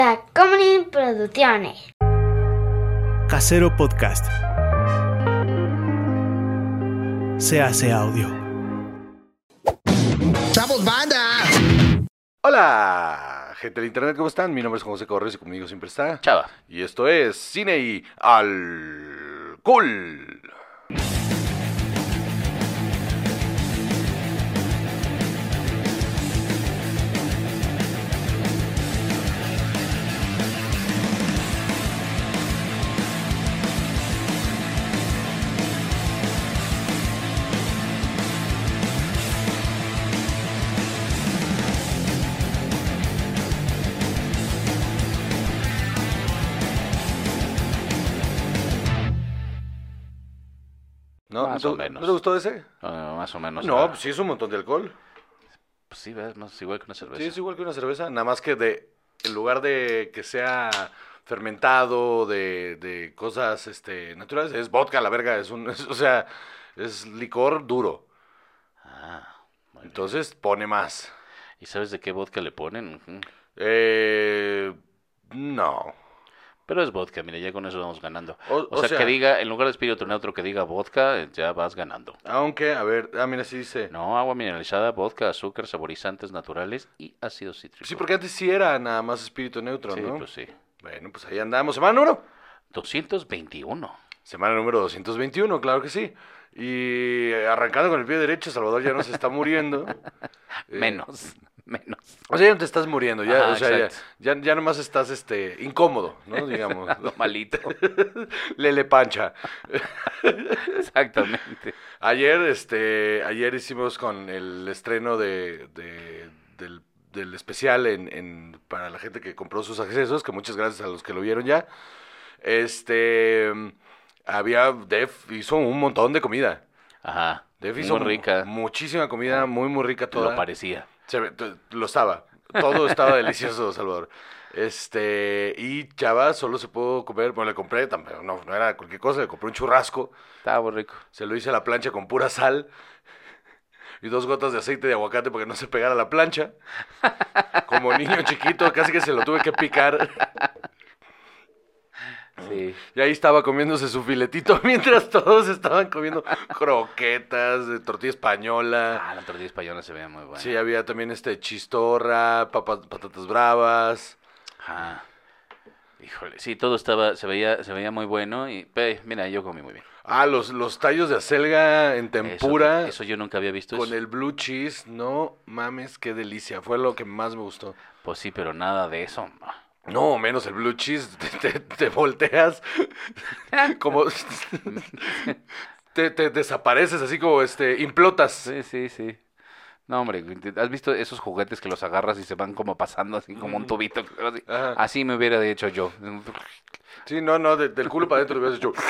Tacomunin Producciones. Casero Podcast. Se hace audio. ¡Chavos, banda! Hola, gente del internet, ¿cómo están? Mi nombre es José Corres y conmigo siempre está Chava. Y esto es Cine y Alcohol. ¿No? Más o menos. ¿No te gustó ese? Más o menos. No, pues sí es un montón de alcohol. Pues sí, ves, más igual que una cerveza. Sí, es igual que una cerveza, nada más que en lugar de que sea fermentado de cosas naturales, es vodka, la verga, o sea, es licor duro. Ah, muy bien. Entonces pone más. ¿Y sabes de qué vodka le ponen? Ujú. No. Pero es vodka, mira, ya con eso vamos ganando. O O sea, sea- que diga, en lugar de espíritu neutro, que diga vodka, ya vas ganando. Aunque, a ver, mira, sí dice. No, agua mineralizada, vodka, azúcar, saborizantes naturales y ácido cítrico. Sí, porque antes sí era nada más espíritu neutro, Sí, ¿no? pues sí. Bueno, pues ahí andamos. Semana número. 221. Semana número 221, claro que sí. Y arrancando con el pie derecho, Salvador ya no se está muriendo. Menos. O sea, ya no te estás muriendo, ya, Ajá, o sea, exacto. ya nomás estás incómodo, ¿no? Digamos. Lo malito. Lele pancha. Exactamente. Ayer hicimos con el estreno del especial para la gente que compró sus accesos, que muchas gracias a los que lo vieron ya. Def hizo un montón de comida. Ajá. Def hizo Muy rica. muchísima comida, muy, muy rica toda. Lo parecía. Lo estaba. Todo estaba delicioso, Salvador. Y Chava solo se pudo comer, bueno, le compré, pero no era cualquier cosa, le compré un churrasco, Estaba muy rico. se lo hice a la plancha con pura sal y 2 gotas de aceite de aguacate porque no se pegara a la plancha. Como niño chiquito, casi que se lo tuve que picar. Sí. Y ahí estaba comiéndose su filetito mientras todos estaban comiendo croquetas, tortilla española. Ah, la tortilla española se veía muy buena. Sí, había también chistorra, patatas bravas. Ajá. Híjole, sí, todo se veía muy bueno y mira, yo comí muy bien. Los tallos de acelga en tempura Eso yo nunca había visto con eso. el blue cheese. No mames, qué delicia. Fue lo que más me gustó. Pues sí, pero nada de eso. No, menos el blue cheese. Te volteas como... te desapareces así como implotas. Sí. No, hombre, ¿has visto esos juguetes que los agarras y se van como pasando así como un tubito? Así, Ajá. así me hubiera hecho yo. Sí, no, del culo para adentro lo hubieras hecho.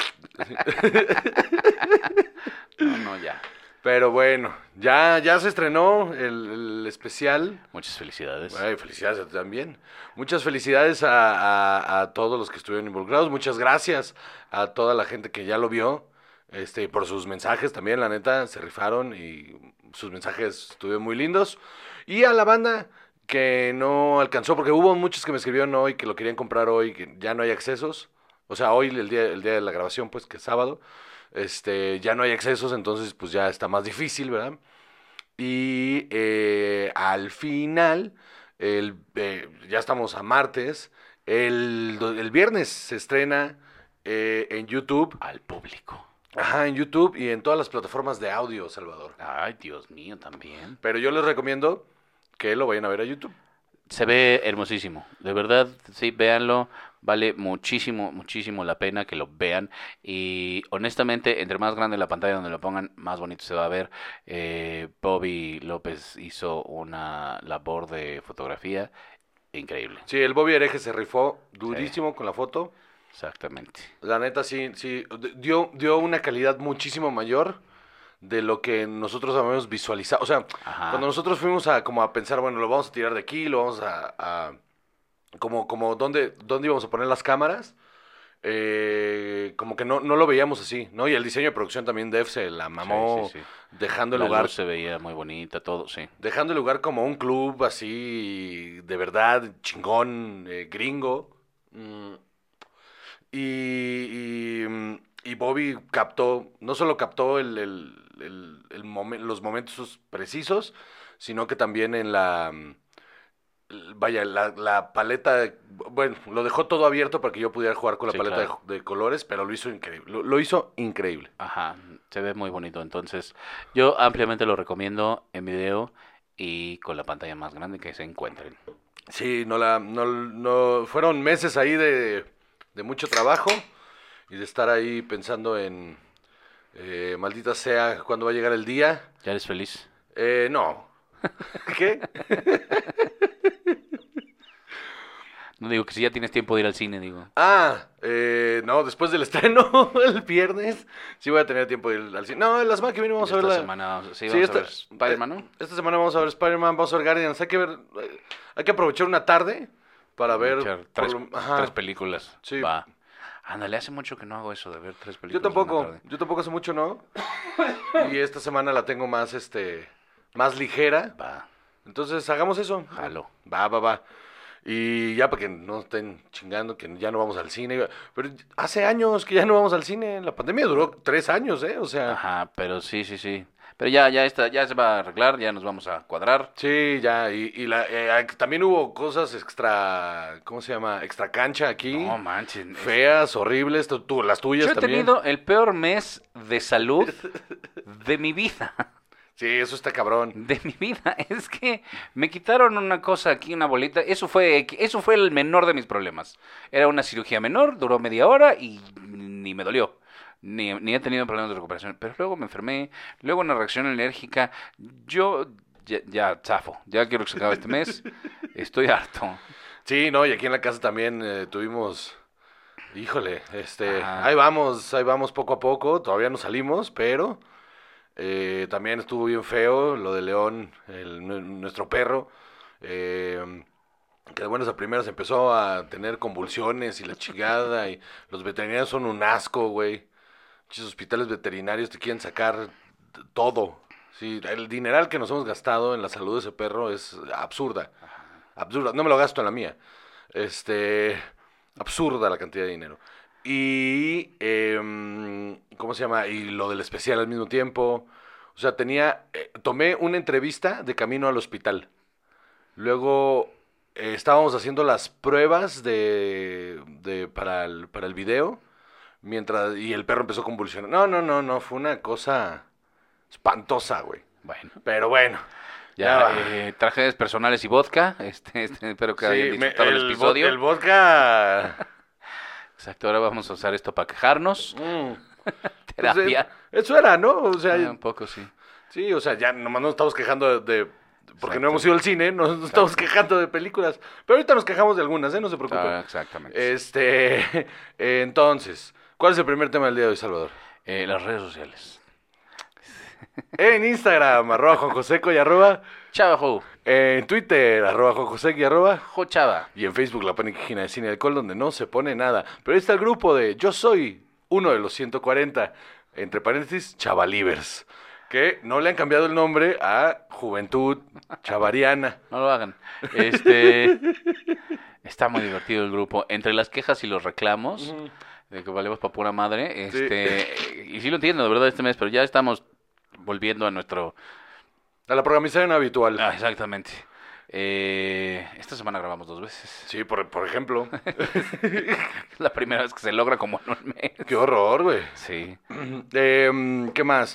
No, ya. Pero bueno, ya se estrenó el especial. Muchas felicidades. Ay, felicidades a ti también. Muchas felicidades a todos los que estuvieron involucrados. Muchas gracias a toda la gente que ya lo vio. Por sus mensajes también, la neta, se rifaron y sus mensajes estuvieron muy lindos. Y a la banda que no alcanzó, porque hubo muchos que me escribieron hoy que lo querían comprar hoy, que ya no hay accesos. O sea, hoy, el día de la grabación, pues, que es sábado, ya no hay accesos, entonces, pues, ya está más difícil, ¿verdad? Y al final, ya estamos a martes, el viernes se estrena en YouTube. Al público. Ajá, en YouTube y en todas las plataformas de audio, Salvador. Ay, Dios mío, también. Pero yo les recomiendo que lo vayan a ver a YouTube. Se ve hermosísimo, de verdad, sí, véanlo, vale muchísimo, muchísimo la pena que lo vean y honestamente, entre más grande la pantalla donde lo pongan, más bonito se va a ver. Bobby López hizo una labor de fotografía increíble. Sí, el Bobby Hereje se rifó durísimo con la foto. Exactamente. La neta, sí, dio una calidad muchísimo mayor de lo que nosotros habíamos visualizado. O sea, Ajá. cuando nosotros fuimos a pensar, bueno, lo vamos a tirar de aquí, lo vamos a como dónde íbamos a poner las cámaras, como que no lo veíamos así, ¿no? Y el diseño de producción también, Def se la mamó, Sí, sí, sí. dejando el La lugar luz se veía muy bonita, todo, sí. dejando el lugar como un club así, de verdad, chingón, gringo. Mm, y Bobby captó, no solo captó los momentos precisos, sino que también en vaya, la paleta, bueno, lo dejó todo abierto para que yo pudiera jugar con la Sí, paleta claro. de colores, pero lo hizo increíble, lo hizo increíble. Ajá, se ve muy bonito. Entonces, yo ampliamente lo recomiendo en video y con la pantalla más grande que se encuentren. Sí, no, fueron meses ahí de mucho trabajo y de estar ahí pensando en, maldita sea, cuándo va a llegar el día. ¿Ya eres feliz? No. ¿Qué? No digo que si ya tienes tiempo de ir al cine, digo. No, después del estreno, el viernes, sí voy a tener tiempo de ir al cine. No, la semana que viene vamos a ver Esta la... semana, sí, Sí, vamos a ver Spider-Man, ¿no? Esta semana vamos a ver Spider-Man, vamos a ver Guardians. Hay que aprovechar una tarde para ver... Echar Ajá. tres películas. Sí. Va. Ándale, hace mucho que no hago eso de ver tres Yo películas en una tampoco, tarde. yo tampoco hace mucho, ¿no? Y esta semana la tengo más, más ligera. Va, Entonces, hagamos eso. jalo. Va. Y ya para que no estén chingando que ya no vamos al cine. Pero hace años que ya no vamos al cine. La pandemia duró 3 años, ¿eh? O sea, Ajá, pero sí. Pero ya se va a arreglar, ya nos vamos a cuadrar. sí, ya. También hubo cosas extra, ¿cómo se llama? Extra cancha aquí. No manches. Feas, horribles. Las tuyas Yo he también. tenido el peor mes de salud de mi vida. Sí, eso está cabrón. De mi vida. Es que me quitaron una cosa aquí, una bolita. Eso fue el menor de mis problemas. Era una cirugía menor, duró media hora y ni me dolió. Ni he tenido problemas de recuperación. Pero luego me enfermé, luego una reacción alérgica. Yo ya zafo. Ya quiero que se acabe este mes. Estoy harto. Sí, no, y aquí en la casa también tuvimos, híjole, Ajá. ahí vamos poco a poco, todavía no salimos, pero también estuvo bien feo lo de León, nuestro perro, que de buenas a primeras empezó a tener convulsiones y la chingada, y los veterinarios son un asco, güey. Muchos hospitales veterinarios te quieren sacar todo. Sí, el dineral que nos hemos gastado en la salud de ese perro es absurda. Absurda. No me lo gasto en la mía. Absurda la cantidad de dinero. Y, ¿cómo se llama? Y lo del especial al mismo tiempo. O sea, tomé una entrevista de camino al hospital. Luego estábamos haciendo las pruebas para el video. Y el perro empezó a convulsionar. No, fue una cosa espantosa, güey. Bueno. Pero bueno. Ya, va. tragedias personales y vodka. Espero que hayan disfrutado el episodio. El vodka. Exacto, ahora vamos a usar esto para quejarnos. Terapia. Pues, eso era, ¿no? O sea, Un poco, sí. sí, o sea, ya nomás nos estamos quejando porque no Exacto. hemos ido al cine, nos estamos quejando de películas. Pero ahorita nos quejamos de algunas, ¿eh? No se preocupen. Exactamente. Entonces, ¿cuál es el primer tema del día de hoy, Salvador? Las redes sociales. En Instagram, @JuanJoseco y Chava, en Twitter, @JuanJoseco y jo chava. y en Facebook, la página de Cine y Alcohol, donde no se pone nada. Pero ahí está el grupo de Yo Soy uno de los 140, entre paréntesis, Chavalivers, que no le han cambiado el nombre a Juventud Chavariana. No lo hagan. Está muy divertido el grupo. Entre las quejas y los reclamos, de que valemos para pura madre, y sí lo entiendo, de verdad, este mes, pero ya estamos volviendo a nuestro... A la programación habitual. exactamente. Esta semana grabamos 2 veces. Sí, por ejemplo. La primera vez que se logra como en un mes. Qué horror, güey. Sí. ¿Qué más?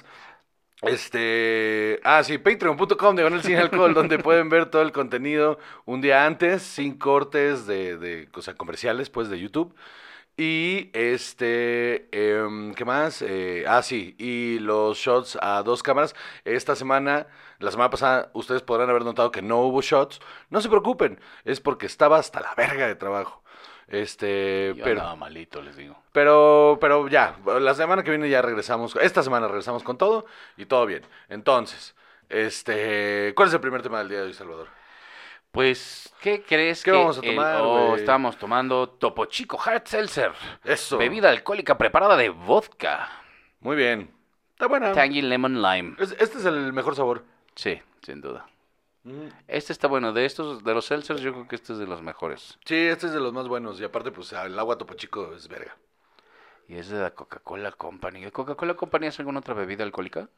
Sí, patreon.com de Cine y Alcohol, donde pueden ver todo el contenido un día antes, sin cortes o sea, comerciales, pues, de YouTube. Y ¿qué más? Sí, y los shots a 2 cámaras. La semana pasada, ustedes podrán haber notado que no hubo shots. No se preocupen, es porque estaba hasta la verga de trabajo. Yo andaba malito, les digo. Pero ya, la semana que viene ya regresamos. Esta semana regresamos con todo y todo bien. Entonces, ¿cuál es el primer tema del día de hoy, Salvador? Pues, ¿qué crees ¿Qué que vamos a tomar, güey? estamos tomando Topo Chico Hard Seltzer? Eso. Bebida alcohólica preparada de vodka. Muy bien. Está buena. Tangy Lemon Lime. Este es el mejor sabor. Sí, sin duda. Mm. Este está bueno. De estos, de los seltzers, yo creo que este es de los mejores. Sí, este es de los más buenos. Y aparte, pues el agua Topo Chico es verga. Y es de la Coca-Cola Company. ¿El Coca-Cola Company hace alguna otra bebida alcohólica?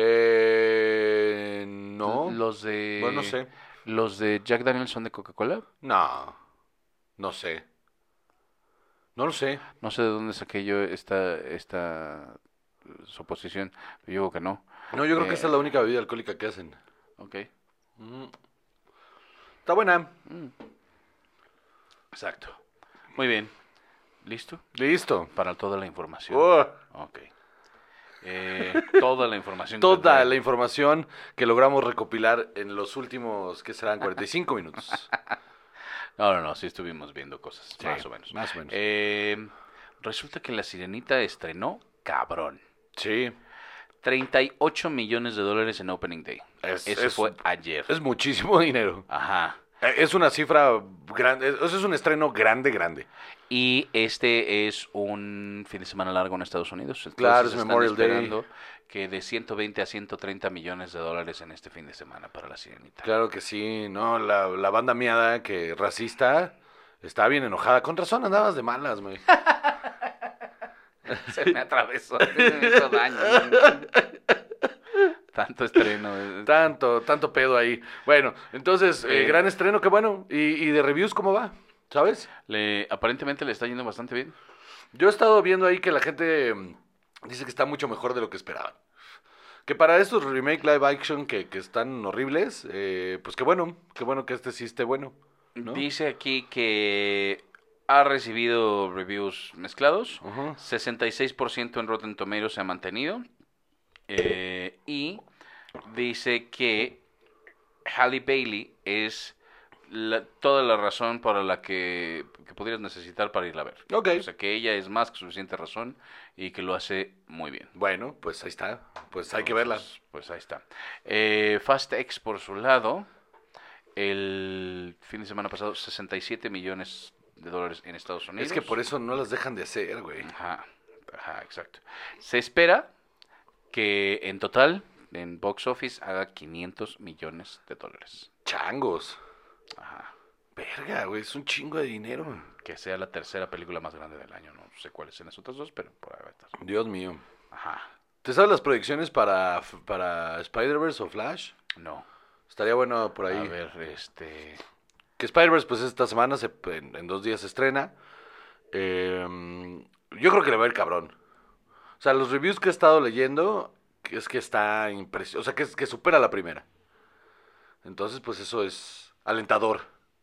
No. Los de... Bueno, no sé. ¿Los de Jack Daniels son de Coca-Cola? No sé. No lo sé. No sé de dónde saqué yo esta suposición. Yo digo que no. No, yo creo que esta es la única bebida alcohólica que hacen. Ok. Mm. Está buena. Exacto. Muy bien. ¿Listo? Listo. Para toda la información. Oh, Ok. Toda la información. que toda trae. la información que logramos recopilar en los últimos, ¿qué serán? 45 minutos. No, sí estuvimos viendo cosas, Sí, más o menos. más o menos. Resulta que La Sirenita estrenó cabrón. Sí. 38 millones de dólares en Opening Day. Eso fue ayer. Es muchísimo dinero. Ajá. Es una cifra grande. Eso es un estreno grande. Y este es un fin de semana largo en Estados Unidos. Entonces Claro, es están Memorial Day. esperando que de 120 a 130 millones de dólares en este fin de semana para La Sirenita. Claro que sí. No, la banda miada que racista está bien enojada. Con razón andabas de malas, güey. Se me atravesó, se me hizo daño. Tanto estreno. Tanto pedo ahí. Bueno, entonces, gran estreno, qué bueno. ¿Y de reviews cómo va? ¿Sabes? Aparentemente le está yendo bastante bien. Yo he estado viendo ahí que la gente dice que está mucho mejor de lo que esperaban. Que para estos remake live action que están horribles, pues qué bueno que este sí esté bueno, ¿no? Dice aquí que ha recibido reviews mezclados. Ujú. 66% en Rotten Tomatoes se ha mantenido. Y dice que Halle Bailey es toda la razón para la que podrías necesitar para irla a ver. Ok. O sea, que ella es más que suficiente razón y que lo hace muy bien. Bueno, pues ahí está. Pues hay que verla. Pues ahí está. Fast X, por su lado, el fin de semana pasado, 67 millones de dólares en Estados Unidos. Es que por eso no las dejan de hacer, güey. Ajá, exacto. Se espera que en total, en box office, haga 500 millones de dólares. Changos. Ajá. Verga, güey, es un chingo de dinero. Que sea la tercera película más grande del año. No sé cuáles son las otras dos, pero por ahí va a estar. Dios mío. Ajá. ¿Te sabes las proyecciones para Spider-Verse o Flash? No. Estaría bueno por ahí. A ver, Que Spider-Verse, pues esta semana, en 2 días se estrena. Yo creo que le va a ir cabrón. O sea, los reviews que he estado leyendo, es que está impresionante. O sea, que supera la primera. Entonces, pues eso es alentador.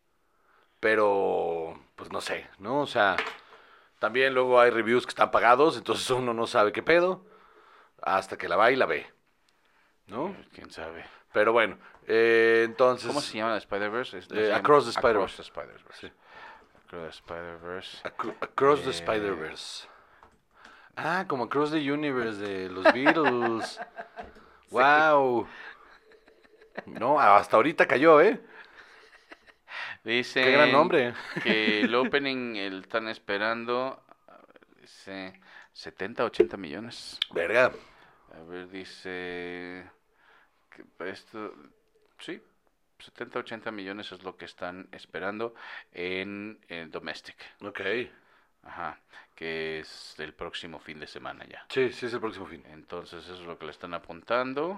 Pero, pues no sé, ¿no? O sea, también luego hay reviews que están pagados, entonces uno no sabe qué pedo. Hasta que la va y la ve. ¿No? quién sabe. Pero bueno, entonces... ¿Cómo se llama la Spider-Verse? Across the Spider-Verse. Across the Spider-Verse. Sí. Across the Spider-Verse. Across the Spider-Verse. Ah, como Across the Universe de los Beatles. Wow. No, hasta ahorita cayó, ¿eh? Dice Qué gran nombre. que el opening están esperando, a ver, dice 70, 80 millones. Verga. A ver, dice que esto, sí, 70, 80 millones es lo que están esperando en Domestic. Ok. Ajá, que es el próximo fin de semana ya. Sí, es el próximo fin. Entonces eso es lo que le están apuntando.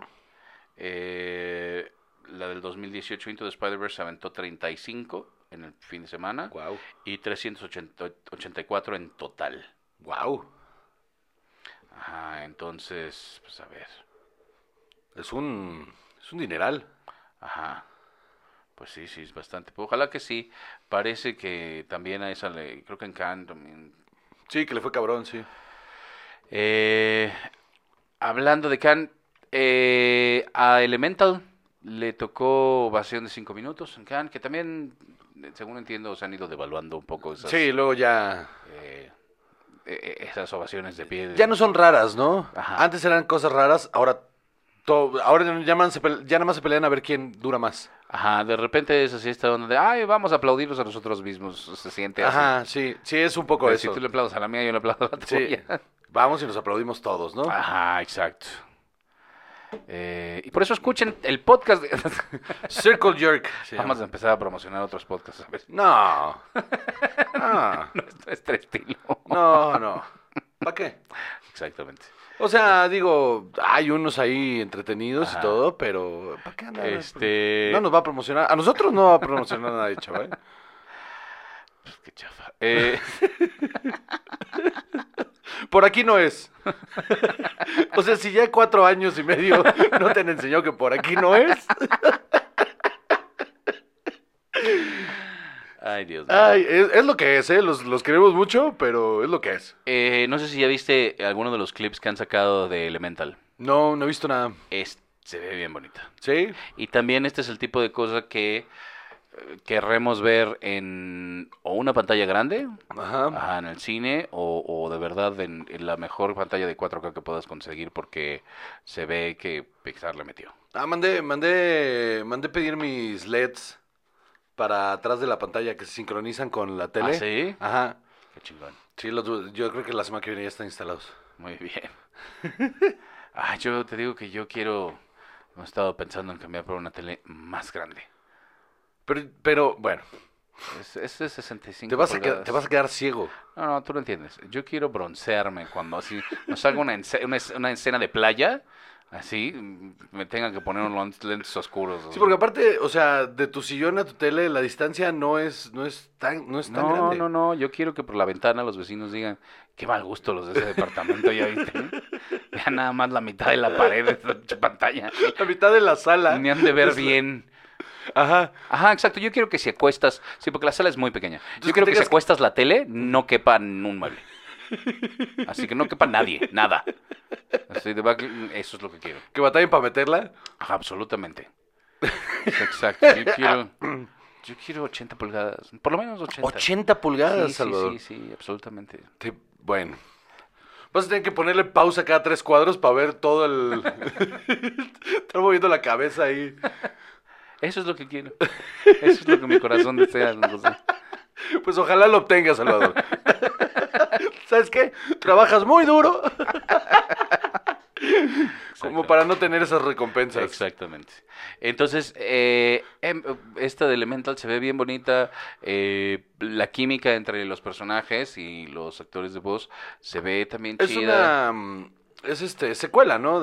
La del 2018 Into the Spider-Verse se aventó 35 en el fin de semana Wow. y 384 en total. Wow. Ajá, entonces, pues a ver. Es un dineral. Ajá. Pues sí, es bastante. Pues ojalá que sí. Parece que también a esa creo que en Cannes también. Sí, que le fue cabrón, sí. Hablando de Cannes, a Elemental le tocó ovación de 5 minutos en Cannes, que también, según entiendo, se han ido devaluando un poco esas, Sí, luego ya... esas ovaciones de pie. Ya no son raras, ¿no? Ajá. Antes eran cosas raras, ahora ya nada más se pelean a ver quién dura más. Ajá, de repente es así esta onda de, ay, vamos a aplaudirnos a nosotros mismos. Se siente así. Ajá, sí, sí, es un poco Pero si eso. tú le aplaudes a la mía, yo le aplaudo a la Sí, tuya. vamos y nos aplaudimos todos, ¿no? Ajá, exacto. Y por eso escuchen el podcast. Circle Jerk. se Vamos a llama. empezar a promocionar otros podcasts. A ver. No. No, No es nuestro estilo. no. ¿Para qué? Exactamente. O sea, digo, hay unos ahí entretenidos Ajá. y todo, pero ¿para qué andar? Este- No nos va a promocionar. A nosotros no va a promocionar nada de chaval. Qué chafa. Por aquí no es. O sea, si ya 4 años y medio no te han enseñado que por aquí no es. Ay, Dios mío. Ay, es lo que es, ¿eh? Los queremos mucho, pero es lo que es. No sé si ya viste alguno de los clips que han sacado de Elemental. No he visto nada. Se ve bien bonita. ¿Sí? Y también este es el tipo de cosa que querremos ver en o una pantalla grande, Ajá. en el cine, o de verdad en la mejor pantalla de 4K que puedas conseguir, porque se ve que Pixar le metió. Mandé pedir mis LEDs para atrás de la pantalla que se sincronizan con la tele. ¿Ah, sí? Ajá. Qué chingón. Sí, yo creo que la semana que viene ya están instalados. Muy bien. Yo te digo que yo quiero... Hemos estado pensando en cambiar por una tele más grande. Pero bueno, Es de 65 te vas a quedar ciego. No, tú no entiendes. Yo quiero broncearme cuando así nos salga una escena de playa, así me tengan que poner unos lentes oscuros. Sí, porque aparte, o sea, de tu sillón a tu tele, la distancia no es tan grande. No, yo quiero que por la ventana los vecinos digan, qué mal gusto los de ese departamento, ya viste. Ya nada más la mitad de la pared de esta pinche pantalla. La mitad de la sala. Ni han de ver es- bien. Ajá. Ajá, exacto. Yo quiero que si acuestas, sí, porque la sala es muy pequeña. Entonces, Yo quiero que que si tengas- acuestas la tele, no quepa en un mueble. Así que no quepa nadie, nada. Así eso es lo que quiero. Que batallen para meterla. Ajá, absolutamente. Exacto. Yo quiero 80 pulgadas. Por lo menos 80. 80 pulgadas, Sí, Salvador. sí, absolutamente. Bueno. Vas a tener que ponerle pausa cada 3 cuadros para ver todo el... Estar moviendo la cabeza ahí. Eso es lo que quiero. Eso es lo que mi corazón desea, don José. Pues ojalá lo obtengas, Salvador. ¿Sabes qué? Trabajas muy duro como para no tener esas recompensas. Exactamente. Entonces, esta de Elemental se ve bien bonita. La química entre los personajes y los actores de voz se ve también Es chida. Es secuela, ¿no?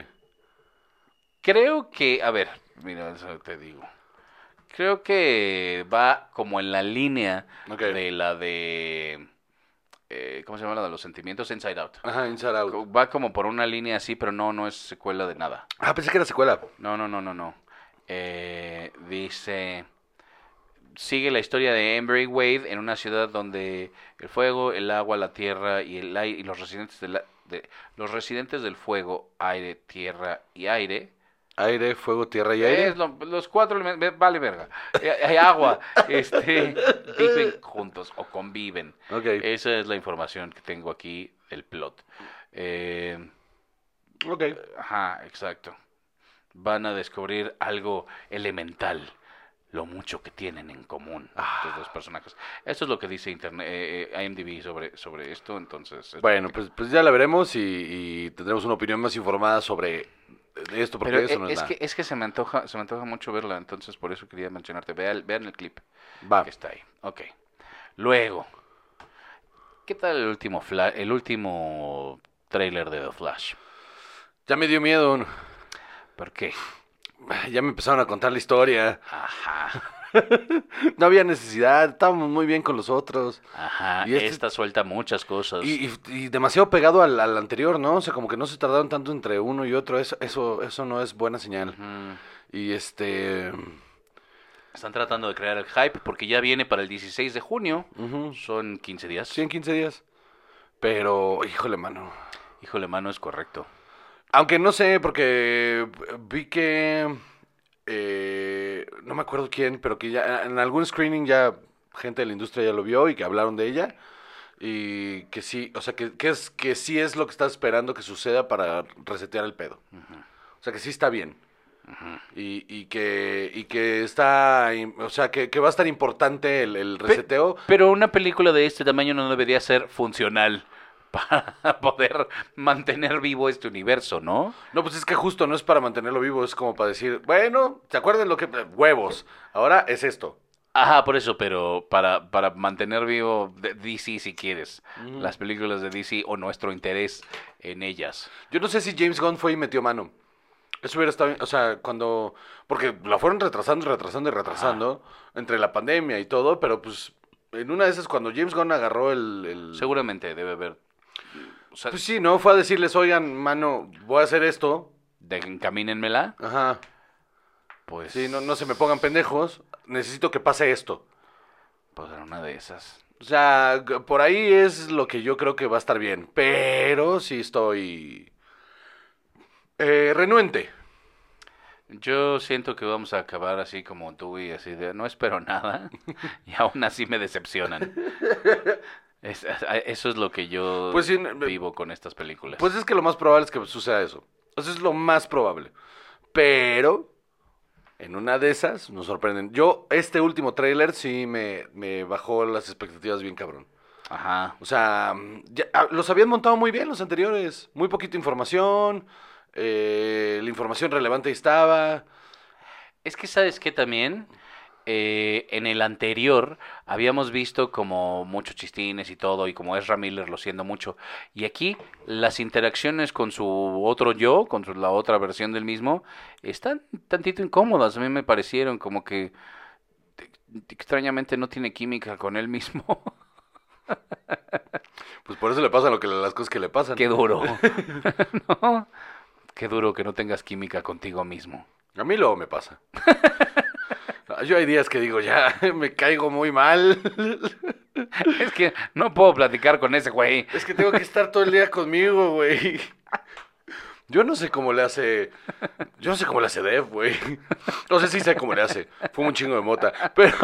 Creo que, a ver, mira, eso te digo. Creo que va como en la línea Ok. de la de... ¿cómo se llama la de los sentimientos? Inside Out. Ajá, Inside Out. Va como por una línea así, pero no es secuela de nada. Ah, pensé que era secuela. No. Dice... Sigue la historia de Amber y Wade en una ciudad donde el fuego, el agua, la tierra y el aire, y los residentes los residentes del fuego, aire, tierra y aire. Aire, fuego, tierra y aire. Los 4 elementos, vale verga. Hay agua, viven juntos o conviven. Ok. Esa es la información que tengo aquí del plot. Ok. Ajá, exacto. Van a descubrir algo elemental, lo mucho que tienen en común estos dos personajes. Eso es lo que dice IMDb sobre esto, entonces... Bueno, pues ya la veremos y tendremos una opinión más informada sobre esto, porque Pero eso no es nada. es que se me antoja mucho verla, entonces por eso quería mencionarte. Vean el clip Va. que está ahí. Ok. Luego, ¿qué tal el último tráiler de The Flash? Ya me dio miedo. ¿Por qué? Ya me empezaron a contar la historia. Ajá. No había necesidad, estábamos muy bien con los otros. Ajá. Y Esta suelta muchas cosas. Y demasiado pegado al anterior, ¿no? O sea, como que no se tardaron tanto entre uno y otro. Eso no es buena señal. Ujú. Y Están tratando de crear el hype porque ya viene para el 16 de junio. ujú, Son 15 días. 15 días. Pero, híjole, mano. Híjole, mano, es correcto. Aunque no sé, porque vi que... no me acuerdo quién, pero que ya en algún screening ya gente de la industria ya lo vio y que hablaron de ella. Y que sí, o sea, que sí es lo que estás esperando que suceda para resetear el pedo. O sea, que sí está bien. y que está, o sea, que va a estar importante el reseteo. Pero una película de este tamaño no debería ser funcional para poder mantener vivo este universo, ¿no? No, pues es que justo no es para mantenerlo vivo, es como para decir, bueno, ¿se acuerdan lo que... huevos, ahora es esto. Ajá, por eso, pero para mantener vivo DC si quieres, las películas de DC o nuestro interés en ellas. Yo no sé si James Gunn fue y metió mano. Eso hubiera estado, o sea, cuando... Porque la fueron retrasando entre la pandemia y todo, pero pues en una de esas cuando James Gunn agarró el... Seguramente debe haber. O sea, Pues sí, ¿no? Fue a decirles, oigan, mano, voy a hacer esto. encamínenmela. Ajá. Pues. Sí, no se me pongan pendejos. Necesito que pase esto. Pues era una de esas. O sea, por ahí es lo que yo creo que va a estar bien. Pero sí estoy renuente. Yo siento que vamos a acabar así como tú y así de no espero nada y aún así me decepcionan. Eso es lo que yo Pues sí, vivo con estas películas. Pues es que lo más probable es que suceda eso. Eso es lo más probable. Pero en una de esas nos sorprenden. Yo, este último tráiler sí me bajó las expectativas bien cabrón. Ajá. O sea, los habían montado muy bien los anteriores. Muy poquita información. La información relevante estaba. Es que sabes que también en el anterior habíamos visto como muchos chistines y todo y como Ezra Miller lo siendo mucho. Y aquí las interacciones con su otro yo, con la otra versión del mismo, están tantito incómodas. A mí me parecieron como que extrañamente no tiene química con él mismo. Pues por eso le pasan las cosas que le pasan. Qué duro. ¿No? Qué duro que no tengas química contigo mismo. A mí luego me pasa. Yo hay días que digo, ya, me caigo muy mal. Es que no puedo platicar con ese güey. Es que tengo que estar todo el día conmigo, güey. Yo no sé cómo le hace... Yo no sé cómo le hace Dev, güey. No sé si sé cómo le hace. Fue un chingo de mota.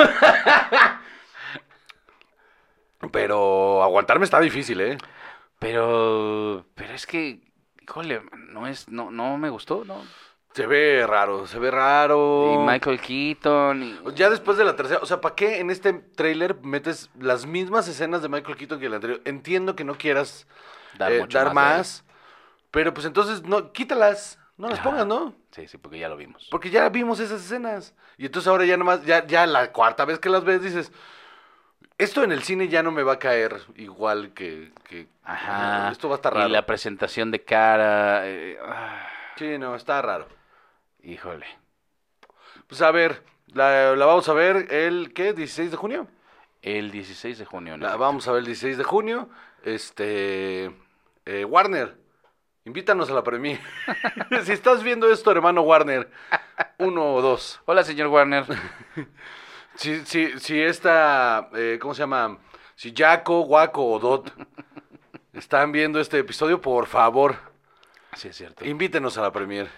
Pero aguantarme está difícil, ¿eh? Pero es que, híjole, no me gustó, ¿no? Se ve raro, se ve raro. Y Michael Keaton. Ya después de la tercera, o sea, ¿para qué en este tráiler metes las mismas escenas de Michael Keaton que el anterior? Entiendo que no quieras dar más, pero pues entonces no, quítalas, no las pongas, ¿no? Sí, porque ya lo vimos. Porque ya vimos esas escenas. Y entonces ahora ya nomás, ya la cuarta vez que las ves dices, esto en el cine ya no me va a caer igual que Ajá. Esto va a estar raro. Y la presentación de cara. Sí, no, está raro. Híjole. Pues a ver, la vamos a ver el, ¿qué? ¿16 de junio? El 16 de junio. La vamos a ver el 16 de junio. Warner, invítanos a la premiere. Si estás viendo esto, hermano Warner, 1 o 2. Hola, señor Warner. Si esta, ¿cómo se llama? Si Jaco, Waco o Dot están viendo este episodio, por favor, Sí, es cierto. invítenos a la premiere.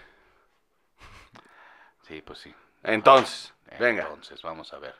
Sí, pues sí. Entonces, venga. Entonces, vamos a ver.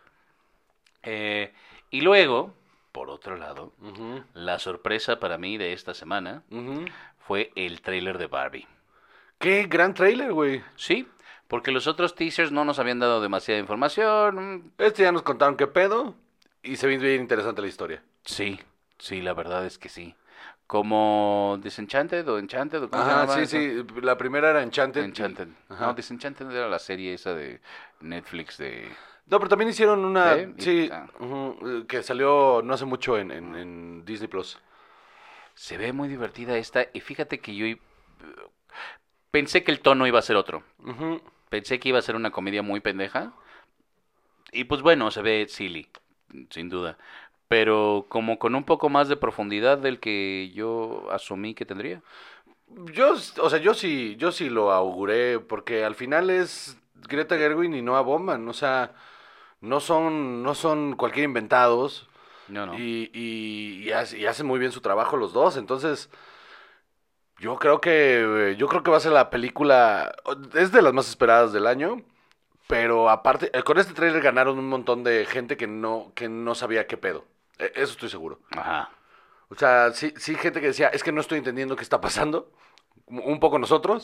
Y luego, por otro lado, Ujú, la sorpresa para mí de esta semana ujú. fue el tráiler de Barbie. Qué gran trailer, güey. Sí, porque los otros teasers no nos habían dado demasiada información. Ya nos contaron qué pedo y se ve bien interesante la historia. Sí, la verdad es que sí. Como Disenchanted o Enchanted o ¿cómo se Ajá, llamaba sí, eso? sí. La primera era Enchanted. Enchanted. Ajá. No, Disenchanted era la serie esa de Netflix de... No, pero también hicieron una, ¿Sí? sí, Ah. que salió no hace mucho en Disney Plus. Se ve muy divertida esta y fíjate que yo pensé que el tono iba a ser otro. Ujú. Pensé que iba a ser una comedia muy pendeja. Y pues bueno, se ve silly, sin duda. Pero como con un poco más de profundidad del que yo asumí que tendría. O sea, yo sí lo auguré, porque al final es Greta Gerwig y Noah Baumbach, o sea, no son cualquier inventados No. y hacen muy bien su trabajo los dos, entonces yo creo que va a ser la película, es de las más esperadas del año, pero aparte, con este tráiler ganaron un montón de gente que no sabía qué pedo, eso estoy seguro. Ajá. O sea, sí, gente que decía, es que no estoy entendiendo qué está pasando. un poco nosotros.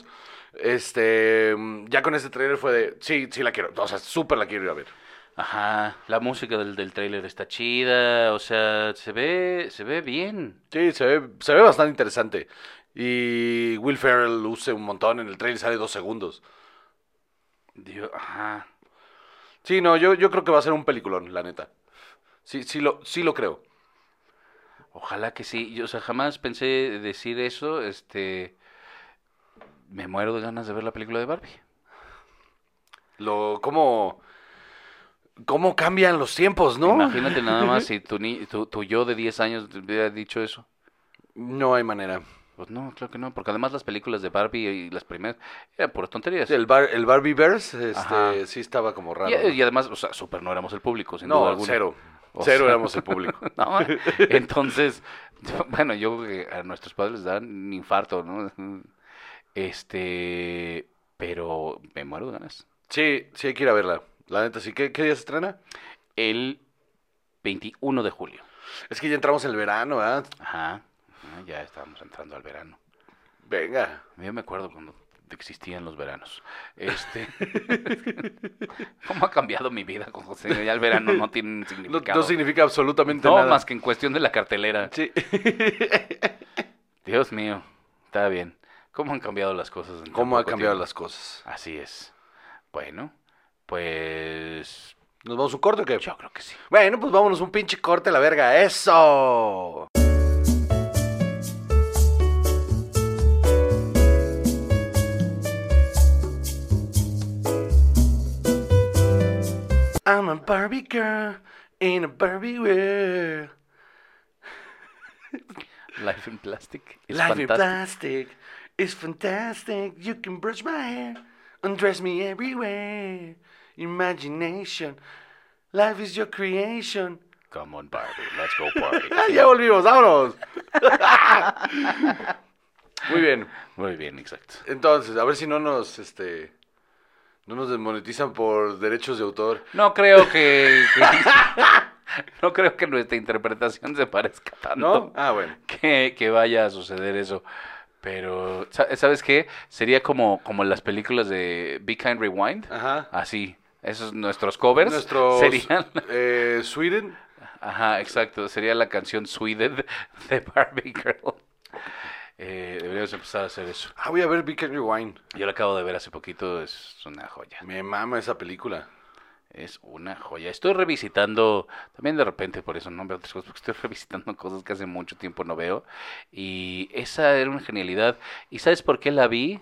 Ya con este trailer fue de, sí la quiero, o sea, súper la quiero ir a ver. Ajá, la música del tráiler está chida, o sea, se ve bien. Sí, se ve bastante interesante. Y Will Ferrell luce un montón en el trailer, sale 2 segundos. Ajá. Sí, no, yo creo que va a ser un peliculón, la neta. Sí lo creo. Ojalá que sí. Yo, o sea, jamás pensé decir eso. Me muero de ganas de ver la película de Barbie. ¿Cómo cambian los tiempos, no? Imagínate nada más si tu yo de 10 años te hubiera dicho eso. No hay manera. Pues no, claro que no, porque además las películas de Barbie y las primeras eran puras tonterías. Sí, el Barbieverse, Ajá. sí estaba como raro. Y además, o sea, súper no éramos el público, sin duda No, alguna. cero. O Cero sea, éramos el público. ¿no? Entonces, bueno, yo creo que a nuestros padres les dan un infarto, ¿no? Pero me muero de ganas. Sí hay que ir a verla. La neta, sí. ¿Qué día se estrena? El 21 de julio. Es que ya entramos en el verano, ¿ah? Ajá, ya estábamos entrando al verano. Venga. Yo me acuerdo cuando existían los veranos. ¿Cómo ha cambiado mi vida con José? Ya el verano no tiene No, significado. no significa absolutamente No, nada. más que en cuestión de la cartelera. Sí. Dios mío, está bien. ¿Cómo han cambiado las cosas? En ¿Cómo tan han poco cambiado tiempo? las cosas? Así es. Bueno, pues ¿Nos vamos a un corte o qué? yo creo que sí. Bueno, pues vámonos un pinche corte a la verga. ¡Eso! I'm a Barbie girl in a Barbie world. Life in Plastic. Es Life in fantástico. plastic is fantastic. You can brush my hair, undress me everywhere. Imagination, life is your creation. Come on, Barbie, let's go party. ¡Ah, ya volvimos! ¡Vámonos! Muy bien. Muy bien, exacto. Entonces, a ver si no nos desmonetizan por derechos de autor. No creo no creo que nuestra interpretación se parezca tanto. ¿No? Ah, bueno. Que vaya a suceder eso. Pero, ¿sabes qué? Sería como las películas de Be Kind Rewind. Ajá. Así. Esos nuestros covers Nuestros serían. Sweden. Ajá, exacto. Sería la canción Sweden de Barbie Girl. Deberíamos empezar a hacer eso. Ah, voy a ver Big Rewind. Yo la acabo de ver hace poquito. Es una joya. Me mama esa película. Es una joya. Estoy revisitando, también de repente por eso no veo otras cosas, porque estoy revisitando cosas que hace mucho tiempo no veo. Y esa era una genialidad. ¿Y sabes por qué la vi?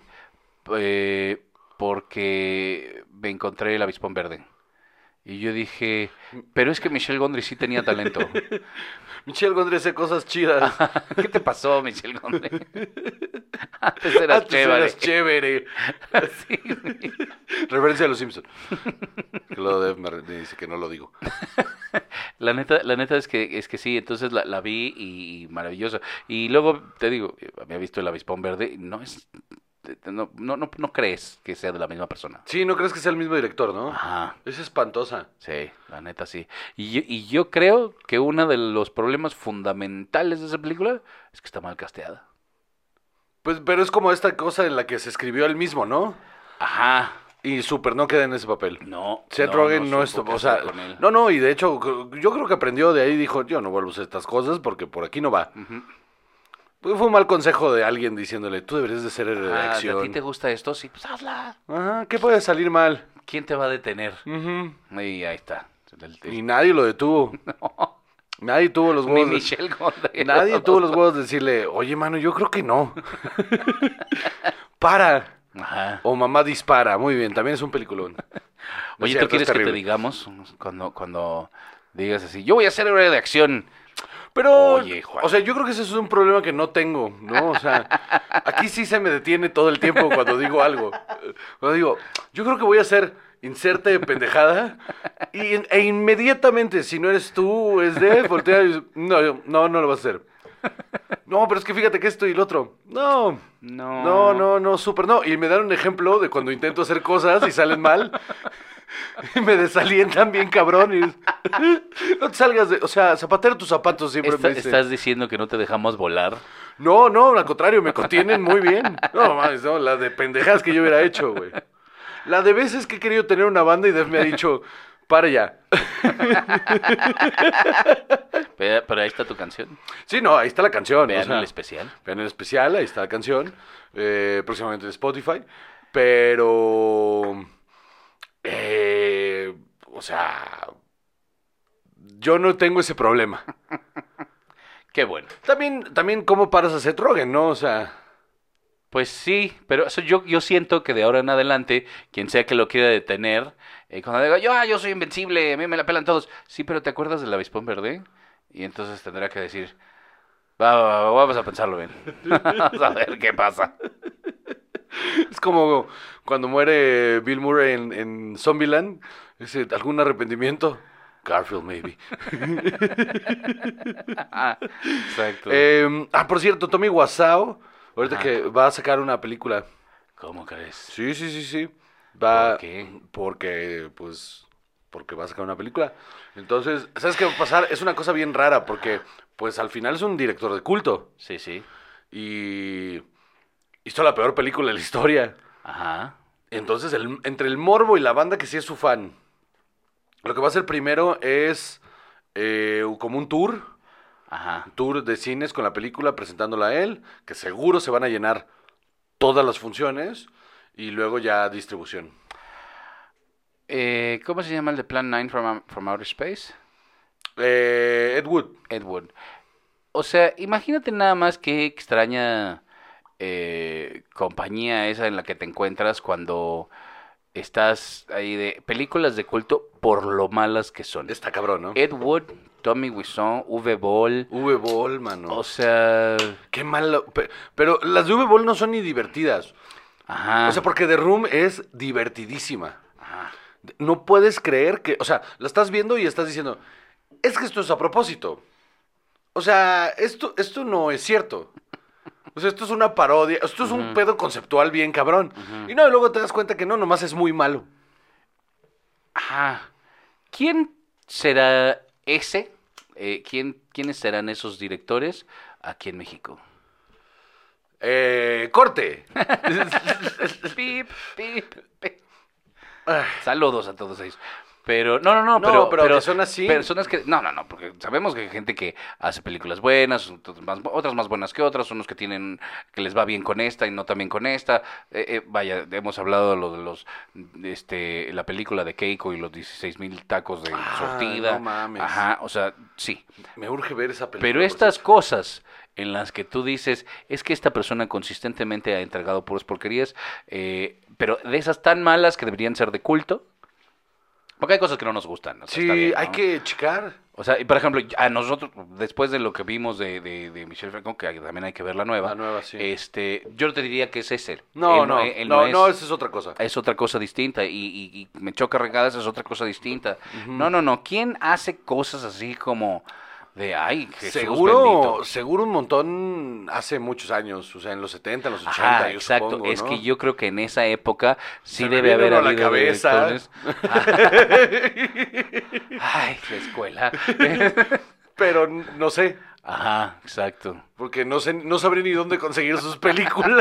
Porque me encontré el avispón verde. Y yo dije, pero es que Michelle Gondry sí tenía talento. Michelle Gondry hace cosas chidas. ¿Qué te pasó, Michelle Gondry? Antes eras Antes chévere. eras chévere. Sí, güey. Referencia a los Simpsons. Que lo me dice que no lo digo. La neta es que sí, entonces la vi y maravillosa. Y luego te digo, había visto el avispón verde y no crees que sea de la misma persona. Sí, no crees que sea el mismo director, ¿no? Ajá, Es espantosa. sí, la neta sí. Y yo creo que uno de los problemas fundamentales de esa película es que está mal casteada. Pues, pero es como esta cosa en la que se escribió él mismo, ¿no? Ajá. Y súper no queda en ese papel. No. Seth Rogen no supo es, qué o sea, hacer con él. no, y de hecho, yo creo que aprendió de ahí y dijo, yo no vuelvo a hacer estas cosas porque por aquí no va. Ujú. Porque fue un mal consejo de alguien diciéndole, tú deberías de ser de Ah, ¿a acción. ti te gusta esto? Sí, pues hazla. Ajá, ¿qué puede salir mal? ¿Quién te va a detener? Ujú. Y ahí está. Y nadie lo detuvo. Nadie tuvo los Ni huevos. Michelle Gondry. Nadie tuvo los huevos de decirle, oye, mano, yo creo que no. Para. Ajá. O mamá dispara. Muy bien, también es un peliculón. No es Oye, cierto, ¿tú quieres es que te terrible. digamos cuando digas así, yo voy a ser héroe de acción? Pero, Oye, Juan. o sea, yo creo que ese es un problema que no tengo, ¿no? O sea, aquí sí se me detiene todo el tiempo cuando digo algo. Cuando digo, yo creo que voy a hacer inserte pendejada e inmediatamente, si no eres tú, es de voltear y dices, no lo vas a hacer. No, pero es que fíjate que esto y el otro. No, No. súper no. Y me dan un ejemplo de cuando intento hacer cosas y salen mal. Y me desalientan bien cabrón. Y no te salgas de... O sea, zapatero tus zapatos siempre me dicen. ¿Estás diciendo que no te dejamos volar? No, al contrario, me contienen muy bien. No, mames, no, la de pendejadas que yo hubiera hecho, güey. La de veces que he querido tener una banda y Def me ha dicho, para ya. Pero ahí está tu canción. Sí, no, ahí está la canción. Vean o sea, el especial. Vean el especial, ahí está la canción. Próximamente en Spotify. Pero... o sea... Yo no tengo ese problema. Qué bueno. También ¿cómo paras a Seth Rogen, no? O sea... Pues sí, pero eso yo siento que de ahora en adelante, quien sea que lo quiera detener, cuando diga, yo soy invencible, a mí me la pelan todos. Sí, pero ¿te acuerdas del avispón verde? Y entonces tendrá que decir, vamos a pensarlo bien. Vamos a ver qué pasa. Es como cuando muere Bill Murray en Zombieland. Dice, ¿algún arrepentimiento? Garfield, maybe. Exacto. Por cierto, Tommy Wiseau, ahorita Ajá. que va a sacar una película. ¿Cómo crees? Sí. Va, ¿Por qué? Porque va a sacar una película. Entonces, ¿sabes qué va a pasar? Es una cosa bien rara, porque pues al final es un director de culto. Sí. Y hizo la peor película de la historia. Ajá. Entonces, entre el morbo y la banda que sí es su fan, lo que va a hacer primero es como un Ajá. tour de cines con la película, presentándola a él, que seguro se van a llenar todas las funciones, y luego ya distribución. ¿Cómo se llama el de Plan 9 from Outer Space? Ed Wood. Ed Wood. O sea, imagínate nada más qué extraña compañía esa en la que te encuentras cuando estás ahí de películas de culto por lo malas que son. Está cabrón, ¿no? Ed Wood, Tommy Wiseau, Uwe Boll. Uwe Boll, mano. O sea, Qué malo. Pero las de Uwe Boll no son ni divertidas. ajá. O sea, porque The Room es divertidísima. Ajá. No puedes creer que... O sea, la estás viendo y estás diciendo, es que esto es a propósito. O sea, esto no es cierto. O sea, esto es una parodia. Esto es un pedo conceptual bien cabrón. Y no, y luego te das cuenta que no, nomás es muy malo. Ajá. ¿Quién será ese? ¿Quiénes serán esos directores aquí en México? Corte. Pip, pip, pip. Ay. Saludos a todos ellos. Pero, no, No, pero que son así. Personas que, no, porque sabemos que hay gente que hace películas buenas, otras más buenas que otras, unos que les va bien con esta y no tan bien con esta. Vaya, hemos hablado de la película de Keiko y los 16,000 tacos de sortida. No mames. Ajá, o sea, sí. Me urge ver esa película. Pero por estas cierto. cosas en las que tú dices, es que esta persona consistentemente ha entregado puras porquerías, pero de esas tan malas que deberían ser de culto, porque hay cosas que no nos gustan. O sea, Sí, está bien, ¿no? hay que checar. O sea, y por ejemplo, a nosotros, después de lo que vimos de Michel Franco, que también hay que ver la nueva, La nueva, sí. Yo no te diría que es ese. No, Él no, esa es otra cosa. es otra cosa distinta y me choca regadas es otra cosa distinta. No. ¿Quién hace cosas así como de, ay, Jesús bendito? Seguro un montón hace muchos años, o sea, en los 70, en los 80, Ajá, yo exacto. supongo, Es ¿no? que yo creo que en esa época sí Se me debe viene haber uno a la habido cabeza. directores. Ay, la escuela. Pero no sé, Ajá, exacto. porque no sabré ni dónde conseguir sus películas.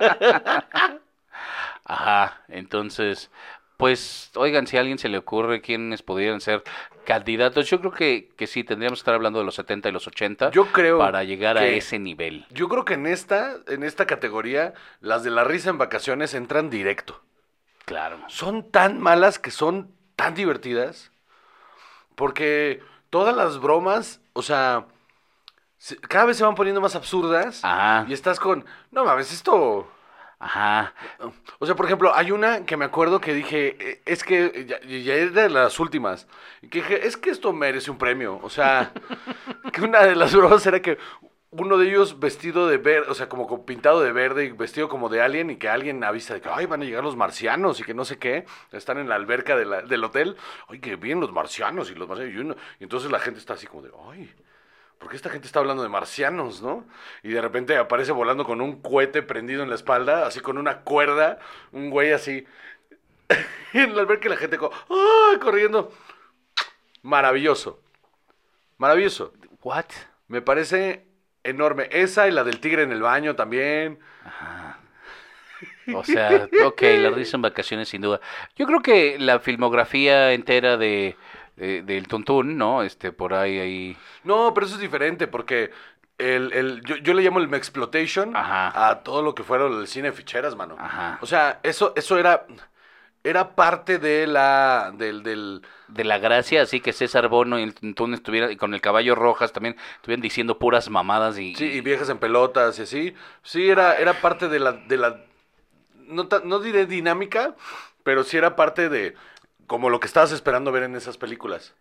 Ajá, entonces, pues, oigan, si a alguien se le ocurre quiénes podrían ser candidatos, yo creo que sí, tendríamos que estar hablando de los 70 y los 80 Yo creo para llegar a que- ese nivel. Yo creo que en esta categoría, las de la risa en vacaciones entran directo. Claro. Son tan malas que son tan divertidas. Porque todas las bromas, o sea, cada vez se van poniendo más absurdas. Ajá. Y estás con, no mames, esto... Ajá. O sea, por ejemplo, hay una que me acuerdo que dije, es que ya es de las últimas, y que dije, es que esto merece un premio. O sea, que una de las bromas era que uno de ellos vestido de verde, o sea, como pintado de verde y vestido como de alien, y que alguien avisa de que, ay, van a llegar los marcianos y que no sé qué, están en la alberca del hotel, ay, que vienen los marcianos y los marcianos, y entonces la gente está así como de, ay... ¿Por qué esta gente está hablando de marcianos, no? Y de repente aparece volando con un cohete prendido en la espalda, así con una cuerda, un güey así. en la alberca y la gente ¡ah! Corriendo. Maravilloso. Maravilloso. What? Me parece enorme. Esa y la del tigre en el baño también. Ajá. O sea, ok, la risa en vacaciones sin duda. Yo creo que la filmografía entera del Tuntún, ¿no? Por ahí. No, pero eso es diferente porque yo le llamo el Mexploitation Ajá. a todo lo que fueron el cine de ficheras, mano. Ajá. O sea, eso era parte de De la gracia, así que César Bono y el Tuntún estuvieran, y con el Caballo Rojas también, estuvieran diciendo puras mamadas y... Sí, y viejas en pelotas y así. Sí, era parte de la no diré dinámica, pero sí era parte de como lo que estabas esperando ver en esas películas.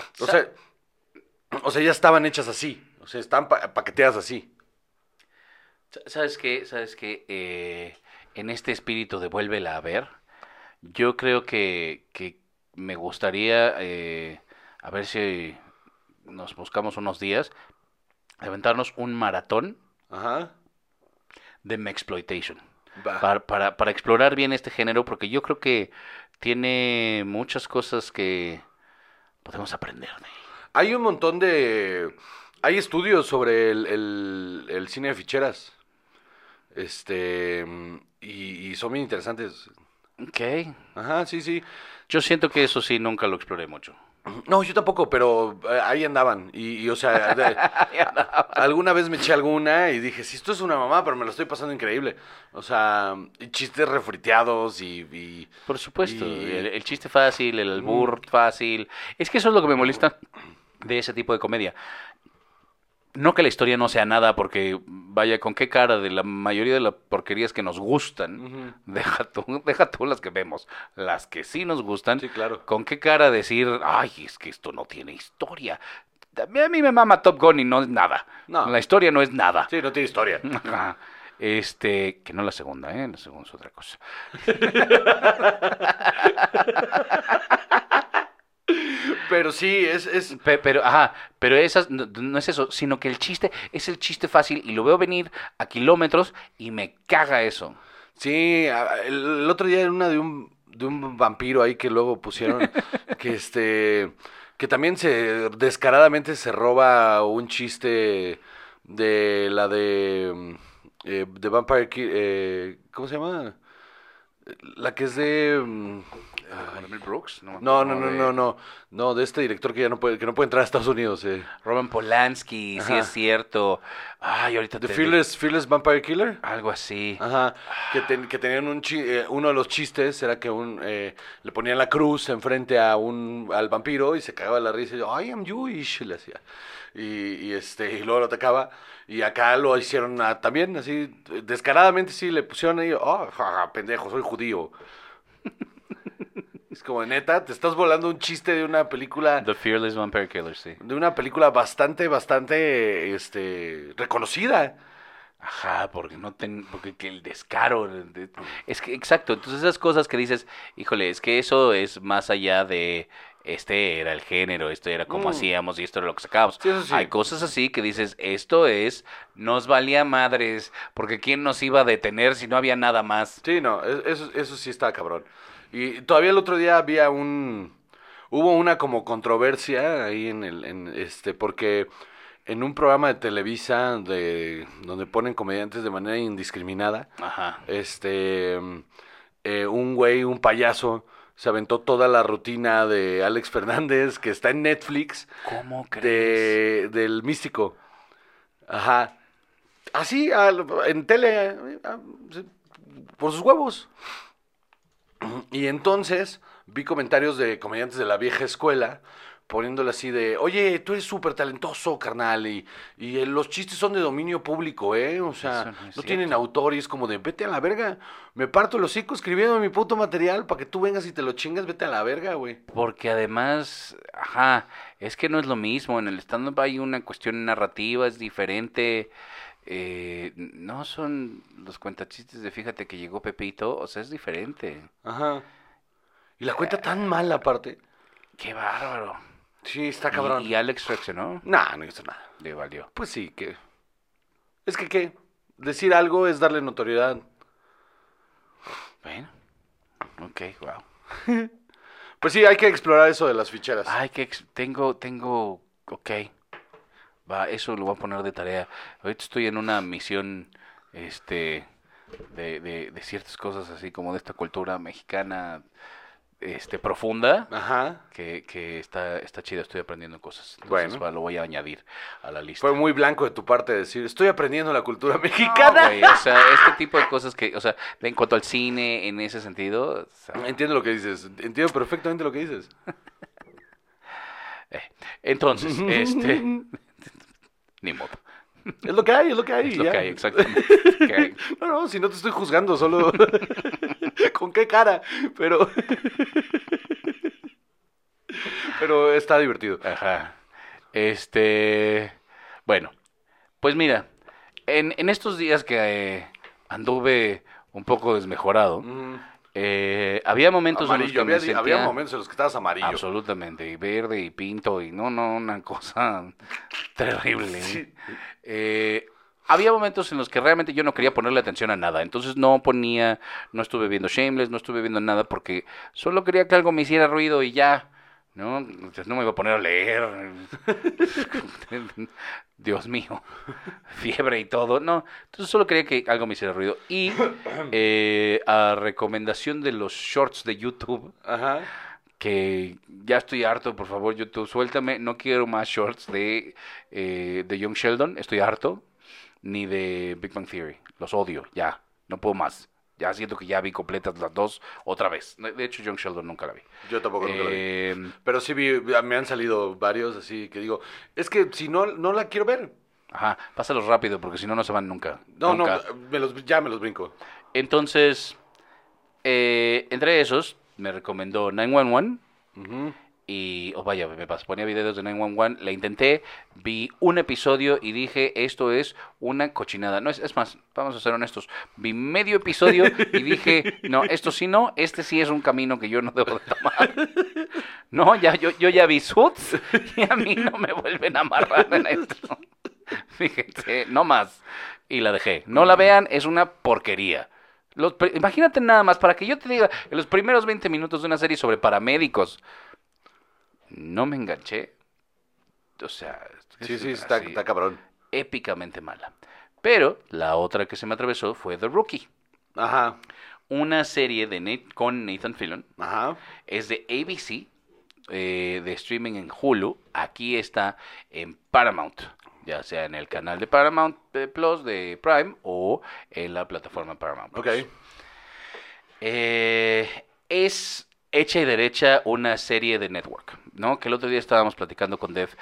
O sea, ya estaban hechas así. O sea, están paqueteadas así. ¿Sabes qué? En este espíritu de vuélvela a ver, yo creo que me gustaría, a ver si nos buscamos unos días, aventarnos un maratón Ajá. de Mexploitation. Va. Para explorar bien este género, porque yo creo que tiene muchas cosas que podemos aprender de él. Hay un montón hay estudios sobre el cine de ficheras. Y son bien interesantes. Ok. Ajá, sí, sí. Yo siento que eso sí nunca lo exploré mucho. No, yo tampoco, pero ahí andaban. O sea, alguna vez me eché alguna y dije, sí, esto es una mamá, pero me lo estoy pasando increíble. O sea, y chistes refriteados y Por supuesto, Y- el chiste fácil, el albur fácil. Es que eso es lo que me molesta de ese tipo de comedia. No que la historia no sea nada, porque vaya, con qué cara de la mayoría de las porquerías que nos gustan, Ujú. deja tú las que vemos, las que sí nos gustan, Sí, claro. con qué cara decir, ay, es que esto no tiene historia. A mí me mama Top Gun y no es nada. No. La historia no es nada. Sí, no tiene historia. Ajá. Que no la segunda, la segunda es otra cosa. Pero sí, es Pero esas no es eso, sino que el chiste es el chiste fácil y lo veo venir a kilómetros y me caga eso. sí, el otro día era una de un vampiro ahí que luego pusieron que también descaradamente se roba un chiste de la de Vampire ¿cómo se llama? La que es de Mel Brooks, no, de este director que que no puede entrar a Estados Unidos. Roman Polanski, sí Ajá. es cierto. Ay, ahorita The te Fearless Vampire Killer. algo así. Ajá, que tenían uno de los chistes era que le ponían la cruz enfrente al vampiro y se cagaba la risa y yo, I am Jewish, le hacía. Y luego lo atacaba. Y acá lo hicieron también, así, descaradamente sí, le pusieron ahí, pendejo, soy judío. Es como, neta, te estás volando un chiste de una película, The Fearless Vampire Killer, sí. de una película bastante, reconocida. Ajá, porque que el descaro, es que exacto, entonces esas cosas que dices, híjole, es que eso es más allá de este era el género, esto era como hacíamos y esto era lo que sacábamos. Sí, eso sí. Hay cosas así que dices, nos valía madres, porque quién nos iba a detener si no había nada más. Sí, no, eso sí está cabrón. Y todavía el otro día hubo una como controversia ahí porque en un programa de Televisa donde ponen comediantes de manera indiscriminada, Ajá. un payaso se aventó toda la rutina de Alex Fernández que está en Netflix ¿Cómo crees? del Místico. Ajá. Así, en tele, por sus huevos. Y entonces vi comentarios de comediantes de la vieja escuela poniéndole así de, oye, tú eres súper talentoso, carnal, y los chistes son de dominio público, ¿eh? O sea, Eso no es no cierto. tienen autor y es como de, vete a la verga, me parto el hocico escribiendo mi puto material para que tú vengas y te lo chingas, vete a la verga, güey. Porque además, ajá, es que no es lo mismo. En el stand-up hay una cuestión narrativa, es diferente. No son los cuentachistes de fíjate que llegó Pepito, o sea, es diferente. Ajá. Y la cuenta tan mal aparte. ¡Qué bárbaro! Sí, está cabrón. Y Alex reaccionó, Nah, no hizo nada. le valió. Pues sí, que... Es que, ¿qué? Decir algo es darle notoriedad. Bueno, ok, wow. Pues sí, hay que explorar eso de las ficheras. Ay, tengo, ok, va, eso lo voy a poner de tarea. Ahorita estoy en una misión, de ciertas cosas así como de esta cultura mexicana, profunda, Ajá. que está chido, estoy aprendiendo cosas. Bueno. Entonces, lo voy a añadir a la lista. Fue muy blanco de tu parte decir, estoy aprendiendo la cultura No, mexicana. güey, o sea, este tipo de cosas que, o sea, en cuanto al cine, en ese sentido, o sea, Entiendo lo que dices, entiendo perfectamente lo que dices. entonces, ni modo. Es lo que hay, es lo que hay. Es lo ya. que hay, exactamente. Es lo que hay. No, si no te estoy juzgando, solo con qué cara, pero pero está divertido. Ajá. Bueno, pues mira, en estos días que anduve un poco desmejorado, había momentos Amarillo, en los que me había sentía momentos en los que estabas amarillo. absolutamente, y verde y pinto, y no, una cosa terrible. Sí. Había momentos en los que realmente yo no quería ponerle atención a nada, entonces no estuve viendo Shameless, no estuve viendo nada porque solo quería que algo me hiciera ruido y ya, ¿no? Entonces no me iba a poner a leer. Dios mío, fiebre y todo, no. Entonces solo quería que algo me hiciera ruido. Y a recomendación de los shorts de YouTube, Ajá. que ya estoy harto, por favor, YouTube, suéltame, no quiero más shorts de Young Sheldon, estoy harto, ni de Big Bang Theory, los odio, ya, no puedo más. Ya siento que ya vi completas las dos otra vez. De hecho, Young Sheldon nunca la vi. Yo tampoco nunca la vi. Pero sí me han salido varios así que digo, es que si no la quiero ver. Ajá, pásalos rápido porque si no, no se van nunca. No, nunca. ya me los brinco. Entonces, entre esos, me recomendó 911. Ujú. Y, vaya, ponía videos de 911, la intenté, vi un episodio y dije, esto es una cochinada. No, es más, vamos a ser honestos, vi medio episodio y dije, no, esto sí no, este sí es un camino que yo no debo de tomar. No, yo ya vi Suits y a mí no me vuelven a amarrar en esto. Fíjense, no más. Y la dejé. No la vean, es una porquería. Imagínate nada más, para que yo te diga, en los primeros 20 minutos de una serie sobre paramédicos, no me enganché. O sea, Sí, así, está cabrón. épicamente mala. Pero la otra que se me atravesó fue The Rookie, Ajá, una serie con Nathan Fillion. ajá. Es de ABC, de streaming en Hulu. Aquí está en Paramount, ya sea en el canal de Paramount Plus de Prime o en la plataforma Paramount Plus. Ok. Es hecha y derecha una serie de network, ¿no? Que el otro día estábamos platicando con Dev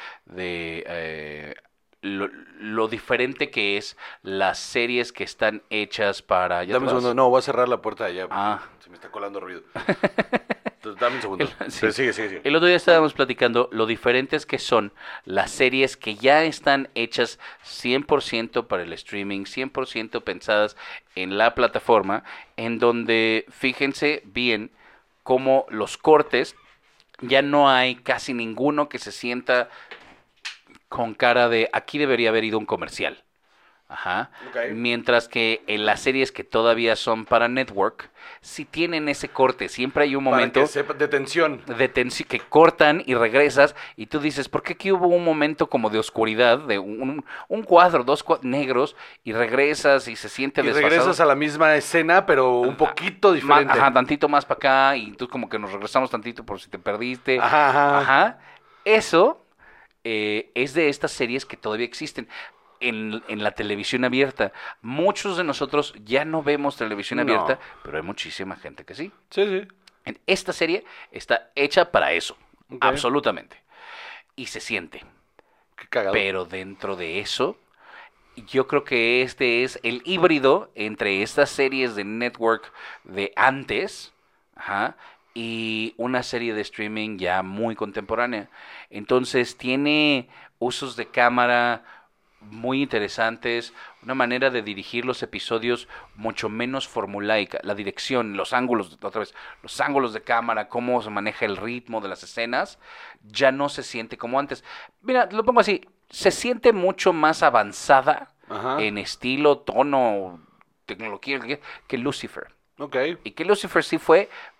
de lo diferente que es las series que están hechas para... ¿Ya Dame te un vas? segundo, no, voy a cerrar la puerta allá. Ah. Se me está colando ruido. Entonces, dame un segundo. Sí. Pero sigue. El otro día estábamos platicando lo diferentes que son las series que ya están hechas 100% para el streaming, 100% pensadas en la plataforma, en donde, fíjense bien, cómo los cortes, ya no hay casi ninguno que se sienta con cara de aquí debería haber ido un comercial. Ajá. Ok. Mientras que en las series que todavía son para network, sí tienen ese corte. Siempre hay un momento Para que sepa, de tensión. que cortan y regresas y tú dices, ¿por qué aquí hubo un momento como de oscuridad, de un cuadro, dos cuadros negros, y regresas y se siente Y desfasado? regresas a la misma escena, pero un poquito diferente. Ajá, tantito más para acá y tú como que nos regresamos tantito por si te perdiste. Ajá. Ajá. Eso es de estas series que todavía existen. En la televisión abierta. Muchos de nosotros ya no vemos televisión No. abierta, pero hay muchísima gente que sí. Sí. Esta serie está hecha para eso, Ok. absolutamente. Y se siente. Qué cagado. Pero dentro de eso, yo creo que este es el híbrido entre estas series de network de antes, ajá, y una serie de streaming ya muy contemporánea. Entonces tiene usos de cámara muy interesantes, una manera de dirigir los episodios mucho menos formulaica, la dirección, los ángulos, otra vez, los ángulos de cámara, cómo se maneja el ritmo de las escenas, ya no se siente como antes. Mira, lo pongo así, se siente mucho más avanzada Ajá. en estilo, tono, tecnología que Lucifer. Ok. Y que Lucifer sí fue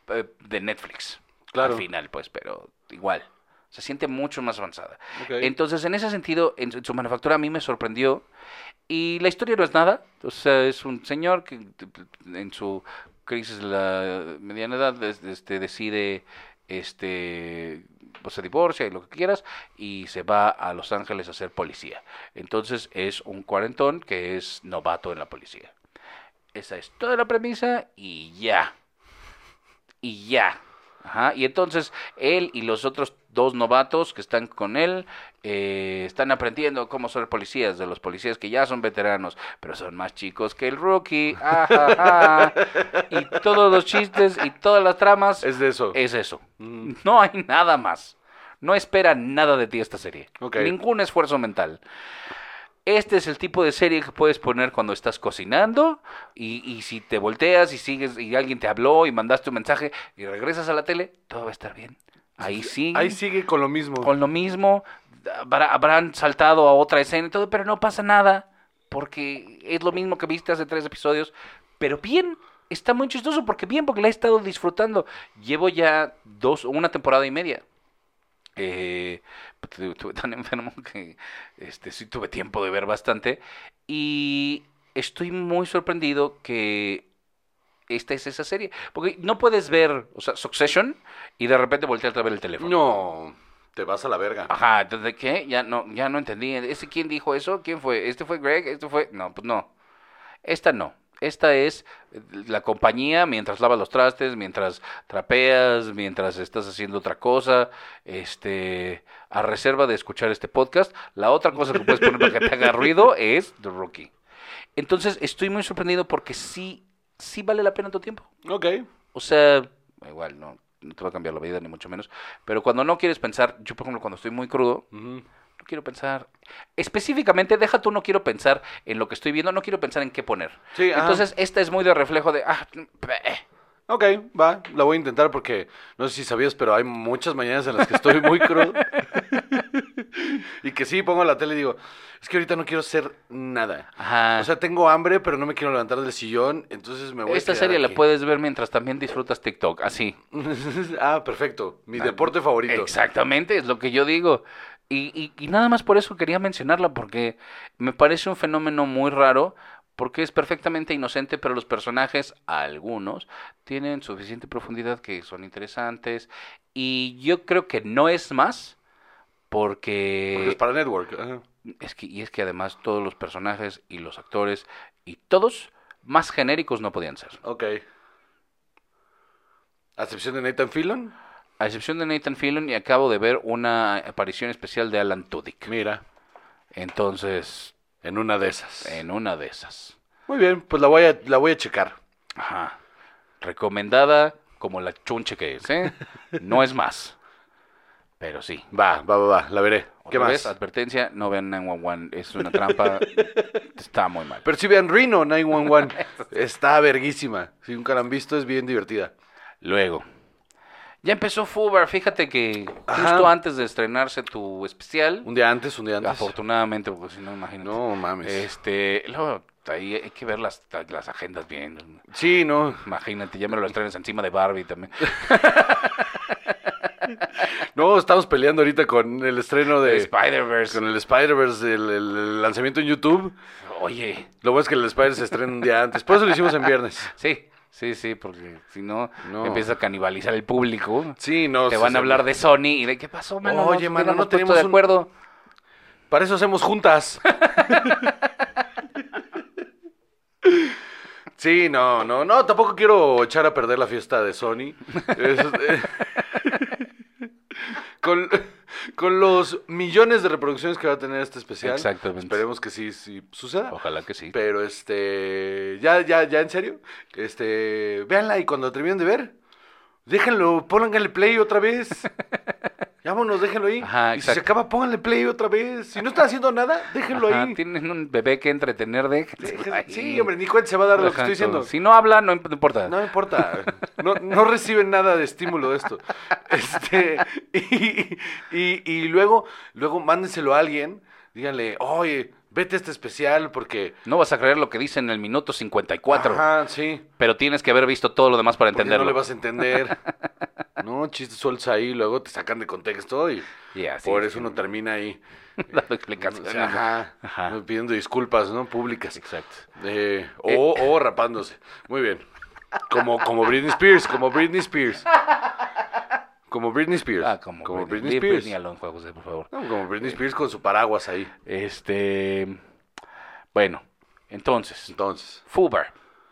de Netflix. Claro. Al final, pues, pero igual. Se siente mucho más avanzada. Ok. Entonces, en ese sentido, en su manufactura a mí me sorprendió. Y la historia no es nada. O sea, es un señor que en su crisis de la mediana edad decide, pues se divorcia y lo que quieras, y se va a Los Ángeles a ser policía. Entonces, es un cuarentón que es novato en la policía. Esa es toda la premisa y ya. Y ya. Ajá. Y entonces él y los otros 2 novatos que están con él están aprendiendo cómo ser policías, de los policías que ya son veteranos, pero son más chicos que el rookie. Ajaja. Y todos los chistes y todas las tramas Es de eso. es eso. No hay nada más. No espera nada de ti esta serie. Ok. Ningún esfuerzo mental. Este es el tipo de serie que puedes poner cuando estás cocinando y si te volteas y sigues y alguien te habló y mandaste un mensaje y regresas a la tele, todo va a estar bien. Ahí sigue, Ahí sigue con lo mismo. con lo mismo, habrán saltado a otra escena y todo, pero no pasa nada porque es lo mismo que viste hace 3 episodios, pero bien. Está muy chistoso porque la he estado disfrutando. Llevo ya 1 temporada y media. Estuve tan enfermo que sí tuve tiempo de ver bastante y estoy muy sorprendido que esta es esa serie, porque no puedes ver, o sea, Succession y de repente voltearte a ver el teléfono. No, te vas a la verga. Ajá, entonces ¿qué? Ya no entendí. ¿Quién dijo eso? ¿Quién fue? ¿Fue Greg? No, pues no. Esta no. Esta es la compañía mientras lavas los trastes, mientras trapeas, mientras estás haciendo otra cosa, a reserva de escuchar este podcast. La otra cosa que puedes poner para que te haga ruido es The Rookie. Entonces estoy muy sorprendido porque sí vale la pena tu tiempo. Ok. O sea, igual no te va a cambiar la vida ni mucho menos, pero cuando no quieres pensar, yo por ejemplo cuando estoy muy crudo, Ujú. no quiero pensar, específicamente, no quiero pensar en lo que estoy viendo, no quiero pensar en qué poner. Sí, ajá. Entonces, esta es muy de reflejo de, Ok, va, la voy a intentar porque no sé si sabías, pero hay muchas mañanas en las que estoy muy crudo. Y que sí, pongo la tele y digo, es que ahorita no quiero hacer nada. ajá. O sea, tengo hambre, pero no me quiero levantar del sillón, entonces me voy a Esta quedar serie la aquí. puedes ver mientras también disfrutas TikTok, así. Ah, perfecto. Mi deporte favorito. Exactamente, es lo que yo digo. Y nada más por eso quería mencionarla, porque me parece un fenómeno muy raro, porque es perfectamente inocente, pero los personajes, algunos, tienen suficiente profundidad que son interesantes. Y yo creo que no es más, Porque es para Network. Ajá. es que además todos los personajes y los actores y todos más genéricos no podían ser. Ok. ¿A excepción de Nathan Fillion? A excepción de Nathan Fillion, y acabo de ver una aparición especial de Alan Tudyk. Mira, Entonces, en una de esas. en una de esas. Muy bien, pues la voy a checar. Ajá. Recomendada como la chunche que es, ¿eh? No es más. Pero sí. Va, la veré. ¿Qué Otra más? vez, advertencia, no vean 911, es una trampa, está muy mal. Pero si vean Reno 911, está verguísima. Si nunca la han visto, es bien divertida. Luego, ya empezó Fubar, fíjate que Ajá. justo antes de estrenarse tu especial, Un día antes. afortunadamente, porque si no, imagínate. No mames. Luego, ahí hay que ver las agendas bien. Sí, no. Imagínate, ya me lo estrenas encima de Barbie también. No, estamos peleando ahorita con el estreno de Spider-Verse. Con el Spider-Verse, el lanzamiento en YouTube. Oye, Lo bueno es que el Spider se estrena un día antes. Por eso lo hicimos en viernes. sí, porque si no, No. empieza a canibalizar el público. Sí, no. Te sí, van sí. a hablar de Sony y de qué pasó, mano. Oye, Nos mano, hubiéramos no puesto tenemos de un- acuerdo. Para eso hacemos juntas. Sí, no, tampoco quiero echar a perder la fiesta de Sony. Con los millones de reproducciones que va a tener este especial. Exactamente. Esperemos que sí suceda. Ojalá que sí. Pero ya en serio, véanla y cuando terminen de ver, déjenlo, pónganle play otra vez. Vámonos, déjenlo ahí. Ajá, y si se exacto. acaba, pónganle play otra vez. Si no están haciendo nada, déjenlo Ajá, ahí. tienen un bebé que entretener, déjenlo ahí. Sí, hombre, ni cuenta se va a dar lo que estoy diciendo. Si no habla, no importa. No me importa. No reciben nada de estímulo de esto. Y luego mándenselo a alguien. Díganle, oye, vete a este especial porque... No vas a creer lo que dice en el minuto 54, Ajá, sí. pero tienes que haber visto todo lo demás para Porque entenderlo. no le vas a entender. No, chistes sueltos ahí, luego te sacan de contexto y Ya, sí, por es eso que uno termina ahí. dando explicaciones. O sea, Ajá. pidiendo disculpas, ¿no? Públicas. Exacto. O rapándose. Muy bien. Como Britney Spears, como Britney Spears. Como Britney Spears. Ah, como Britney Spears. Britney Alonso, José, por favor. No, como Britney Spears con su paraguas ahí. Bueno, entonces, Entonces, Fubar.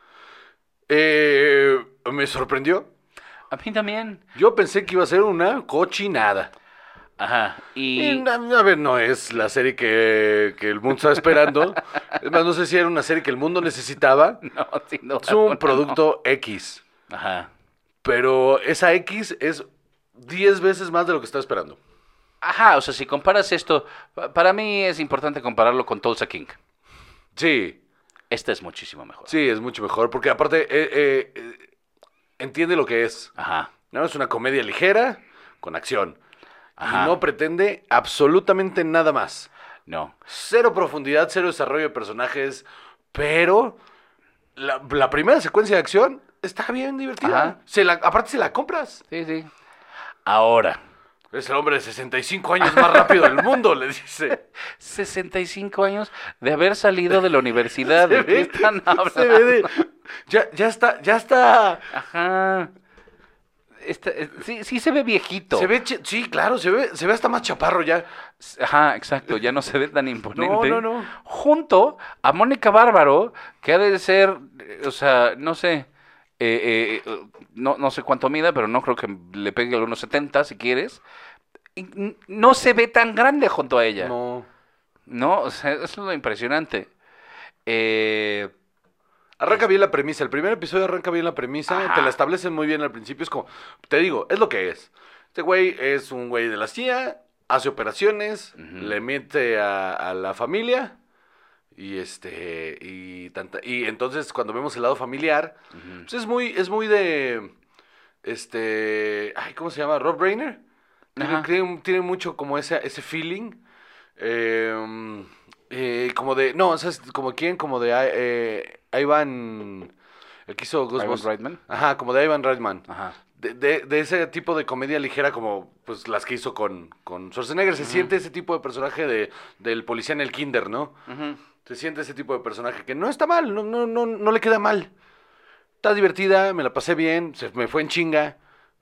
me sorprendió. A mí también. Yo pensé que iba a ser una cochinada. Ajá. Y A ver, no es la serie que el mundo estaba esperando. Es más, no sé si era una serie que el mundo necesitaba. no, sin duda Es un alguna, producto X. no. Ajá. Pero esa X es 10 veces más de lo que estaba esperando. Ajá, o sea, si comparas esto, para mí es importante compararlo con Tulsa King. Sí, Esta es muchísimo mejor. sí, es mucho mejor. Porque aparte, entiende lo que es. Ajá. ¿No? Es una comedia ligera con acción. Ajá. Y no pretende absolutamente nada más. No. Cero profundidad, cero desarrollo de personajes. Pero la primera secuencia de acción está bien divertida. Ajá. Aparte se la compras. Sí, sí. Ahora, Es el hombre de 65 años más rápido del mundo, le dice. 65 años de haber salido de la universidad. ¿De qué están hablando? Se ve de... Ya está. Ajá. Sí se ve viejito. Sí, claro, se ve hasta más chaparro ya. Ajá, exacto, ya no se ve tan imponente. No. Junto a Mónica Bárbaro, que ha de ser, o sea, no sé, no sé cuánto mida, pero no creo que le pegue a unos 70 si quieres. Y no se ve tan grande junto a ella. No. No, o sea, eso es lo impresionante. Arranca bien la premisa. El primer episodio arranca bien la premisa. Ajá. Te la establecen muy bien al principio. Es como, te digo, es lo que es. Este güey es un güey de la CIA, hace operaciones, Ujú. le mete a la familia. Y y entonces cuando vemos el lado familiar, Ujú. pues es muy de ay, ¿cómo se llama? Rob Reiner. Ajá. Tiene mucho como ese feeling. Como de, no, ¿sabes? Como quién, como de Ivan, el que hizo Ivan Ghostbusters. Reitman. Ajá, como de Ivan Reitman. Ajá. De ese tipo de comedia ligera como pues las que hizo con Schwarzenegger. Se siente ese tipo de personaje del policía en el kinder, ¿no? Ujú. Se siente ese tipo de personaje que no está mal, no le queda mal. Está divertida, me la pasé bien, me fue en chinga,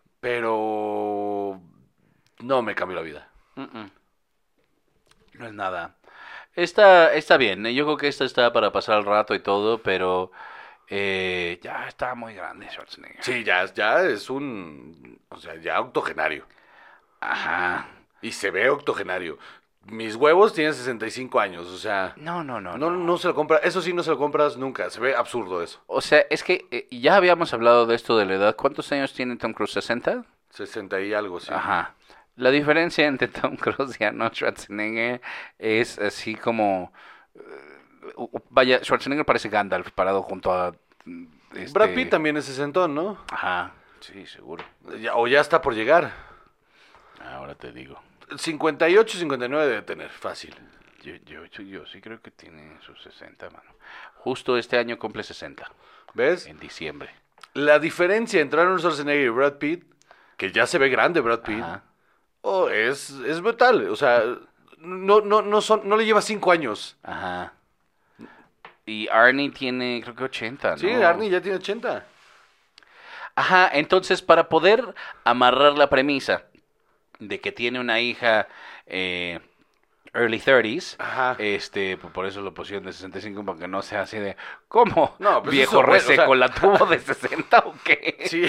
pero no me cambió la vida. Mm-mm. No es nada. Está bien, yo creo que esta está para pasar el rato y todo, pero ya está muy grande Schwarzenegger. Sí, ya es o sea, ya octogenario. Ajá. Y se ve octogenario. Mis huevos tienen 65 años, o sea, No. se lo compra, eso sí no se lo compras nunca, se ve absurdo eso. O sea, es que ya habíamos hablado de esto de la edad. ¿Cuántos años tiene Tom Cruise? ¿60? 60 y algo, sí. Ajá. La diferencia entre Tom Cruise y Arnold Schwarzenegger es así como... vaya, Schwarzenegger parece Gandalf parado junto a... Brad Pitt también es sesentón, ¿no? Ajá, sí, seguro. O ya está por llegar. Ahora te digo. 58, 59 debe tener, fácil. Yo sí creo que tiene sus 60, mano. Justo este año cumple 60, ¿Ves? en diciembre. La diferencia entre Arnold Schwarzenegger y Brad Pitt, que ya se ve grande Brad Pitt, Ajá. es brutal. O sea, no le lleva 5 años. Ajá. Y Arnie tiene, creo que 80, ¿no? Sí, Arnie ya tiene 80. Ajá, entonces para poder amarrar la premisa de que tiene una hija early 30s, Ajá. por eso lo pusieron de 65, para que no sea así de, ¿cómo? No, pues ¿Viejo eso, bueno, reseco o sea- la tuvo de 60 o qué? Sí.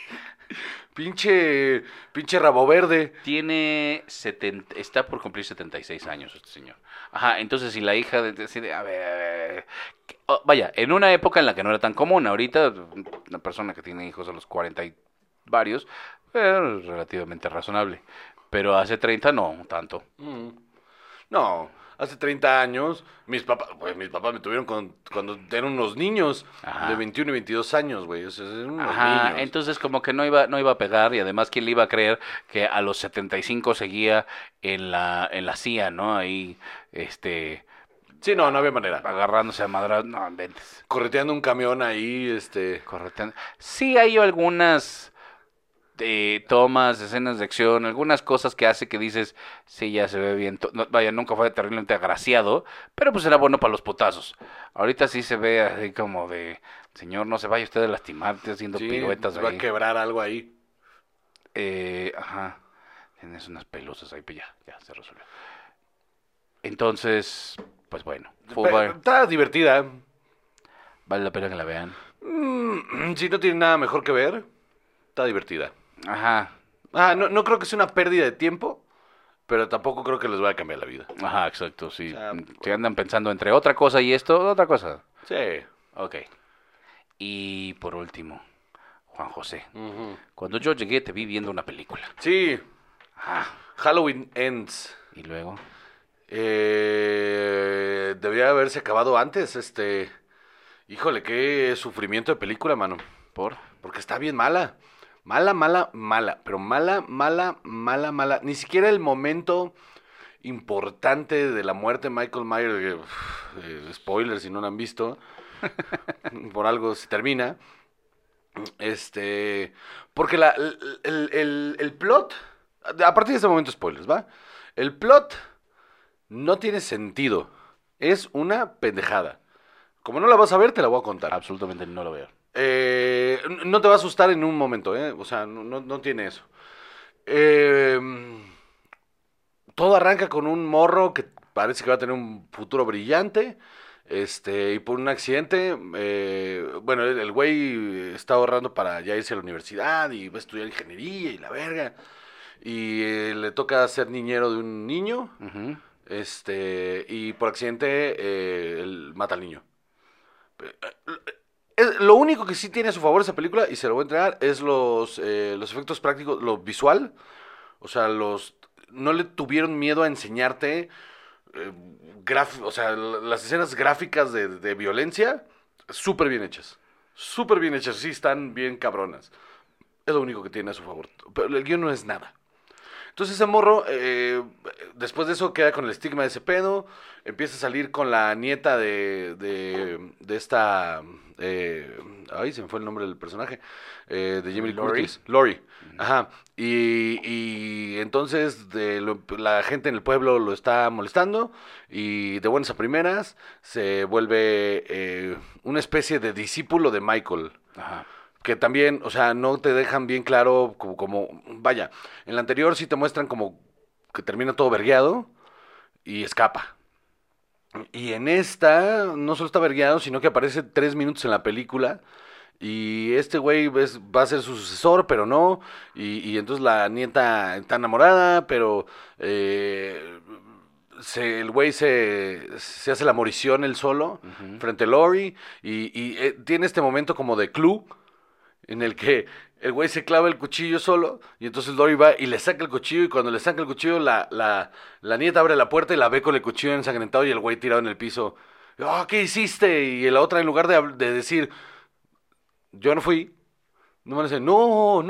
pinche rabo verde. Tiene está por cumplir 76 años este señor. Ajá, entonces si la hija decide, a ver, vaya, en una época en la que no era tan común, ahorita una persona que tiene hijos a los 40 y varios, es relativamente razonable. Pero hace 30 no tanto. No, hace 30 años, mis papás me tuvieron cuando eran unos niños Ajá. de 21 y 22 años, güey. O sea, eran unos Ajá, niños. entonces como que no iba a pegar, y además quién le iba a creer que a los 75 seguía en la CIA, ¿no? Ahí, Sí, no había manera. agarrándose a madras, no inventes. Correteando un camión ahí, Correcto. Sí hay algunas tomas, escenas de acción, algunas cosas que hace que dices, sí, ya se ve bien. Vaya, nunca fue terriblemente agraciado, pero pues era bueno para los putazos. Ahorita sí se ve así como de, señor, no se vaya usted a lastimarte haciendo sí, piruetas va a ahí. quebrar algo ahí. Ajá. Tienes unas pelusas ahí, pues ya se resolvió. Entonces, pues bueno, Está divertida. vale la pena que la vean. Si no tiene nada mejor que ver, está divertida. Ajá, No creo que sea una pérdida de tiempo, pero tampoco creo que les vaya a cambiar la vida. ajá, exacto, sí. O sea, Si andan pensando entre otra cosa y esto, otra cosa. Sí. Ok. Y por último, Juan José. Ujú. Cuando yo llegué te vi viendo una película. Sí, Ajá. Halloween Ends. Y luego, Debería haberse acabado antes, Híjole, qué sufrimiento de película, mano. ¿por? Porque está bien mala. Mala, mala, mala. Pero mala, mala, mala, mala. Ni siquiera el momento importante de la muerte de Michael Myers, spoiler si no lo han visto, por algo se termina. Porque el plot, a partir de ese momento spoilers, ¿va? El plot no tiene sentido. Es una pendejada. Como no la vas a ver, te la voy a contar. Absolutamente no lo veo. No te va a asustar en un momento, ¿eh? O sea, no tiene eso. Todo arranca con un morro que parece que va a tener un futuro brillante. Y por un accidente, bueno, el güey está ahorrando para ya irse a la universidad y va a estudiar ingeniería y la verga. Y le toca ser niñero de un niño. Ujú. Y por accidente él mata al niño. Lo único que sí tiene a su favor esa película, y se lo voy a entregar, es los efectos prácticos, lo visual. O sea, no le tuvieron miedo a enseñarte o sea, las escenas gráficas de violencia, súper bien hechas. Súper bien hechas, sí, están bien cabronas. Es lo único que tiene a su favor. Pero el guión no es nada. Entonces ese morro, después de eso, queda con el estigma de ese pedo. Empieza a salir con la nieta de esta... ay, se me fue el nombre del personaje. De Jamie Lee Laurie. Curtis. Laurie. Ajá. Y entonces la gente en el pueblo lo está molestando. Y de buenas a primeras se vuelve una especie de discípulo de Michael. Ajá. Que también, o sea, no te dejan bien claro vaya, en la anterior sí te muestran como que termina todo vergueado y escapa. Y en esta no solo está vergueado, sino que aparece 3 minutos en la película y este güey va a ser su sucesor, pero no, y entonces la nieta está enamorada, pero el güey se hace la morición él solo Ujú. frente a Laurie y tiene este momento como de Clue en el que el güey se clava el cuchillo solo y entonces Dory va y le saca el cuchillo y cuando le saca el cuchillo la nieta abre la puerta y la ve con el cuchillo ensangrentado y el güey tirado en el piso. Oh, ¿qué hiciste? Y la otra en lugar de decir yo no fui, no me dice no.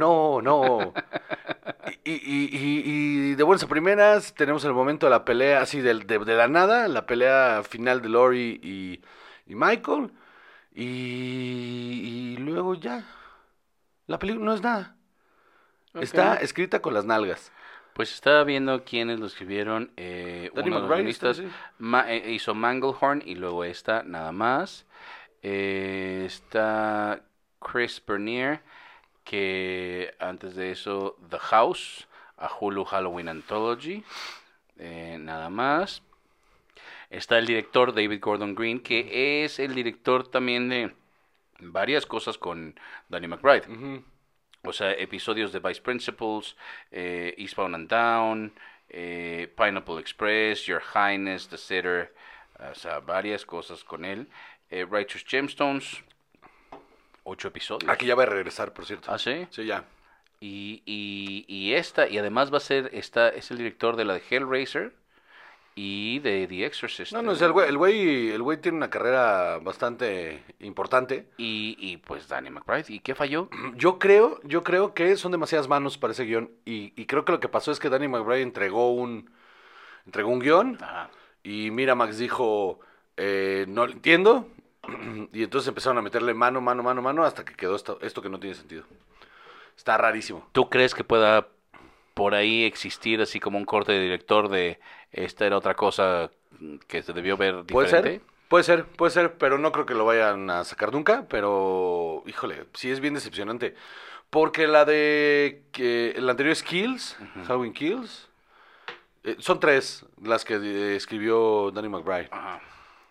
Y de buenas a primeras tenemos el momento de la pelea así de la nada, la pelea final de Laurie y Michael. Y luego ya. La película no es nada. Ok. Está escrita con las nalgas. Pues estaba viendo quiénes lo escribieron. Danny Uno de los McBride, guionistas sí. hizo Manglehorn y luego esta, nada más. Está Chris Bernier, que antes de eso, The House, a Hulu Halloween Anthology, nada más. Está el director David Gordon Green, que es el director también de varias cosas con Danny McBride. Ujú. O sea, episodios de Vice Principals, Eastbound and Down, Pineapple Express, Your Highness, The Sitter, o sea, varias cosas con él. Righteous Gemstones, 8 episodios. Aquí ya va a regresar, por cierto. ¿Ah, sí? Sí, ya. Y además va a ser, es el director de la de Hellraiser y de The Exorcist. No, o sea, el güey tiene una carrera bastante importante. Y pues Danny McBride. ¿Y qué falló? Yo creo que son demasiadas manos para ese guión. Y creo que lo que pasó es que Danny McBride entregó un guión. Ajá. Y Miramax dijo, no lo entiendo. Y entonces empezaron a meterle mano, hasta que quedó esto que no tiene sentido. Está rarísimo. ¿Tú crees que pueda por ahí existir así como un corte de director de esta era otra cosa que se debió ver diferente? Puede ser, pero no creo que lo vayan a sacar nunca, pero híjole, sí es bien decepcionante. Porque la anterior es Kills, Halloween Kills, son 3 las que escribió Danny McBride. Ajá.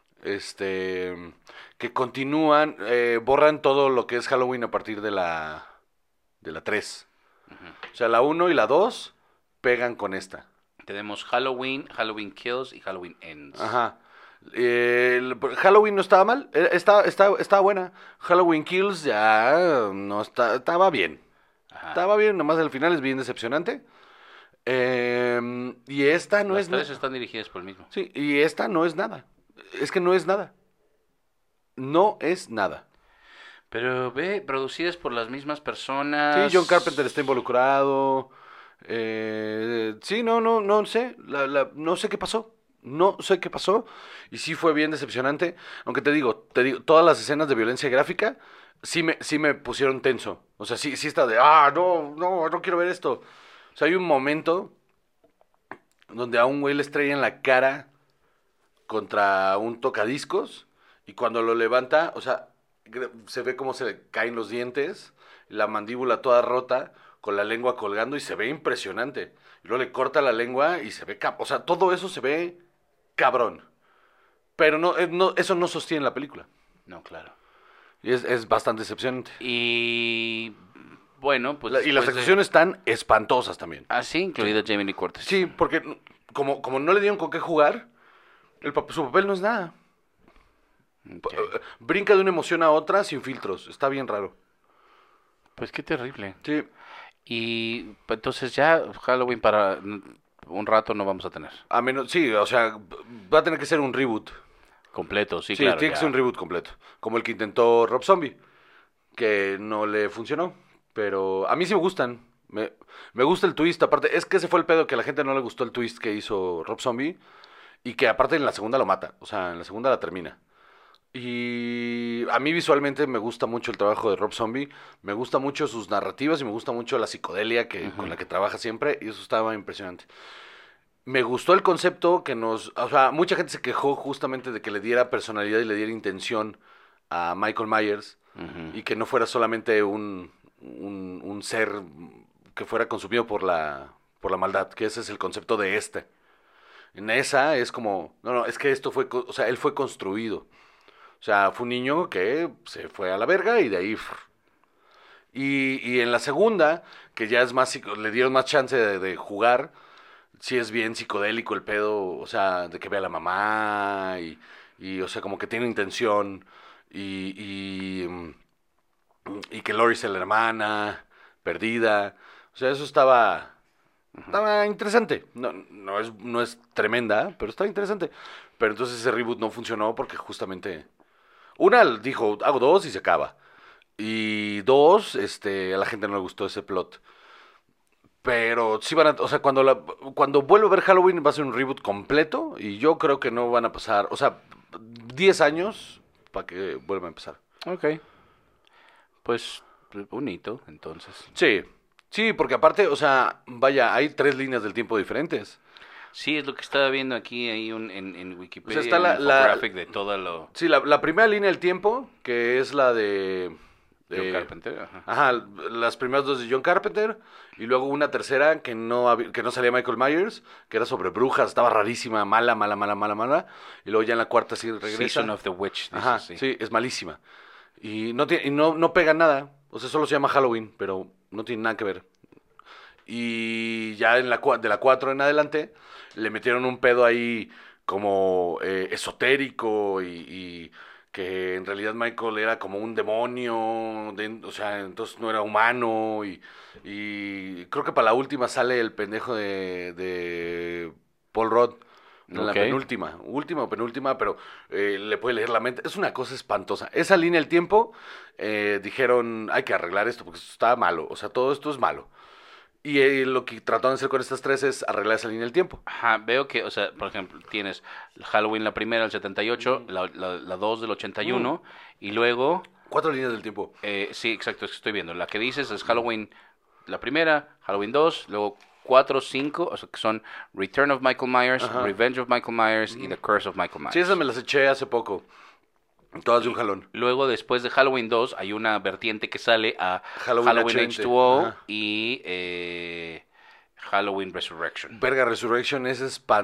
Que continúan, borran todo lo que es Halloween a partir de la 3. O sea, la 1 y la 2 pegan con esta. Tenemos Halloween, Halloween Kills y Halloween Ends. Ajá. Halloween no estaba mal, estaba buena. Halloween Kills ya no estaba bien. Ajá. Estaba bien, nomás al final es bien decepcionante. Y esta no Las es tres nada. están dirigidas por el mismo. Sí, y esta no es nada. Es que no es nada. No es nada. Pero ve, producidas por las mismas personas. Sí, John Carpenter está involucrado. Sí, no sé. No sé qué pasó. No sé qué pasó. Y sí fue bien decepcionante. Aunque te digo, todas las escenas de violencia gráfica sí me pusieron tenso. O sea, sí está de, no quiero ver esto. O sea, hay un momento donde a un güey le estrellan la cara contra un tocadiscos y cuando lo levanta, o sea, se ve cómo se le caen los dientes, la mandíbula toda rota, con la lengua colgando y se ve impresionante. Y luego le corta la lengua y se ve, o sea, todo eso se ve cabrón. Pero eso no sostiene la película. No, claro. Y es bastante decepcionante. Y bueno, pues. Y las después de- actuaciones están espantosas también. Ah, sí, incluida Jamie Lee Curtis. Sí, porque como no le dieron con qué jugar, su papel no es nada. Ok. Brinca de una emoción a otra sin filtros. Está bien raro. Pues qué terrible. Sí. Y pues, entonces ya Halloween para un rato no vamos a tener. A menos, sí, o sea, va a tener que ser un reboot. Completo, sí, Sí, claro. tiene que ya. ser un reboot completo. Como el que intentó Rob Zombie, que no le funcionó. Pero a mí sí me gustan. Me gusta el twist. Aparte, es que ese fue el pedo que a la gente no le gustó el twist que hizo Rob Zombie. Y que aparte en la segunda lo mata. O sea, en la segunda la termina. Y a mí visualmente me gusta mucho el trabajo de Rob Zombie. Me gusta mucho sus narrativas y me gusta mucho la psicodelia con la que trabaja siempre. Y eso estaba impresionante. Me gustó el concepto o sea, mucha gente se quejó justamente de que le diera personalidad y le diera intención a Michael Myers Ujú. y que no fuera solamente un ser que fuera consumido por la maldad, que ese es el concepto de este. En esa es como, no, es que esto o sea, él fue construido. O sea, fue un niño que se fue a la verga y de ahí... Y en la segunda, que ya es más, le dieron más chance de jugar, sí es bien psicodélico el pedo, o sea, de que ve a la mamá o sea, como que tiene intención y que Lori es la hermana perdida. O sea, eso estaba interesante. No es tremenda, pero está interesante. Pero entonces ese reboot no funcionó porque justamente una dijo, hago 2 y se acaba. Y 2, a la gente no le gustó ese plot. Pero sí o sea, cuando vuelva a ver Halloween va a ser un reboot completo y yo creo que no van a pasar, o sea, 10 años para que vuelva a empezar. Ok. Pues bonito, entonces. Sí, porque aparte, o sea, vaya, hay 3 líneas del tiempo diferentes. Sí, es lo que estaba viendo aquí en Wikipedia, O sea, está un infographic de todo lo... Sí, la primera línea del tiempo, que es la de... John Carpenter, ajá. Ajá, las primeras 2 de John Carpenter y luego una tercera que no salía Michael Myers, que era sobre brujas, estaba rarísima, mala. Y luego ya en la cuarta sí regresa. Season of the Witch, dice, Ajá, sí, es malísima. Y no pega nada, o sea, solo se llama Halloween, pero no tiene nada que ver. Y ya de la 4 en adelante le metieron un pedo ahí como esotérico y que en realidad Michael era como un demonio, o sea, entonces no era humano y creo que para la última sale el pendejo de Paul Rudd. En la Ok. última o penúltima, pero le puede leer la mente. Es una cosa espantosa. Esa línea del tiempo, dijeron, hay que arreglar esto porque esto está malo. O sea, todo esto es malo. Y lo que trataron de hacer con estas 3 es arreglar esa línea del tiempo. Ajá, veo que, o sea, por ejemplo, tienes Halloween la primera del 78, la 2 del 81, y luego... 4 líneas del tiempo. Sí, exacto, es que estoy viendo. La que dices es Halloween la primera, Halloween 2, luego 4, 5, o sea, que son Return of Michael Myers, Ajá. Revenge of Michael Myers y The Curse of Michael Myers. Sí, esas me las eché hace poco. Todas de un jalón. Luego, después de Halloween 2, hay una vertiente que sale a Halloween Halloween H20. H2O Ajá. y Halloween Resurrection. Verga, Resurrection es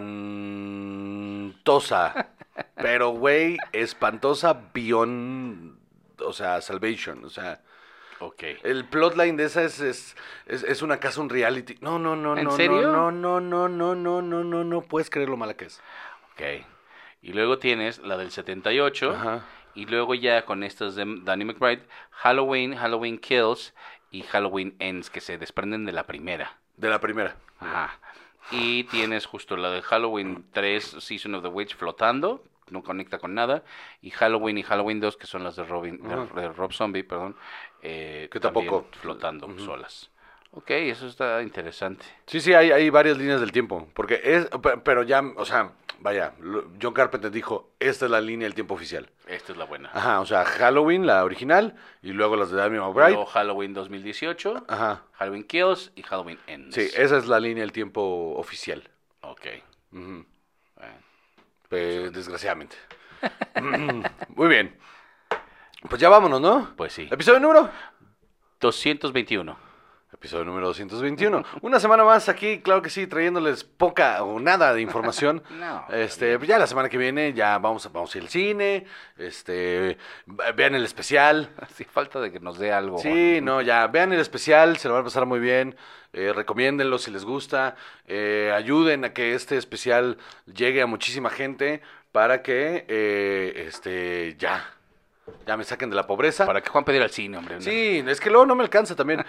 espantosa. Pero, güey, espantosa beyond, o sea, Salvation. O sea, Ok. el plotline de esa es una casa, un reality. No, ¿En serio? No puedes creer lo mala que es. Ok. Y luego tienes la del 78. Ajá. Y luego ya con estas de Danny McBride, Halloween, Halloween Kills y Halloween Ends, que se desprenden de la primera. De la primera. Ajá. Y tienes justo la de Halloween 3, Season of the Witch, flotando, no conecta con nada. Y Halloween 2, que son las de de Rob Zombie, perdón. Que tampoco. también flotando solas. Ok, eso está interesante. Sí, hay varias líneas del tiempo. Porque pero ya, o sea, vaya, John Carpenter dijo, esta es la línea del tiempo oficial. Esta es la buena. Ajá, o sea, Halloween, la original, y luego las de Danny McBride. Luego Halloween 2018, Ajá. Halloween Kills y Halloween Ends. Sí, esa es la línea del tiempo oficial. Ok. Ujú. Bueno. Desgraciadamente. Muy bien. Pues ya vámonos, ¿no? Pues sí. Episodio número 221. Episodio número 221. Una semana más aquí, claro que sí, trayéndoles poca o nada de información. No, Pues ya la semana que viene ya vamos a ir al cine. Vean el especial. Sí, falta de que nos dé algo. Sí, no, ya, vean el especial, se lo van a pasar muy bien. Recomiéndenlo si les gusta. Ayuden a que este especial llegue a muchísima gente para que ya me saquen de la pobreza. Para que Juan pedir al cine, hombre. Sí, es que luego no me alcanza también.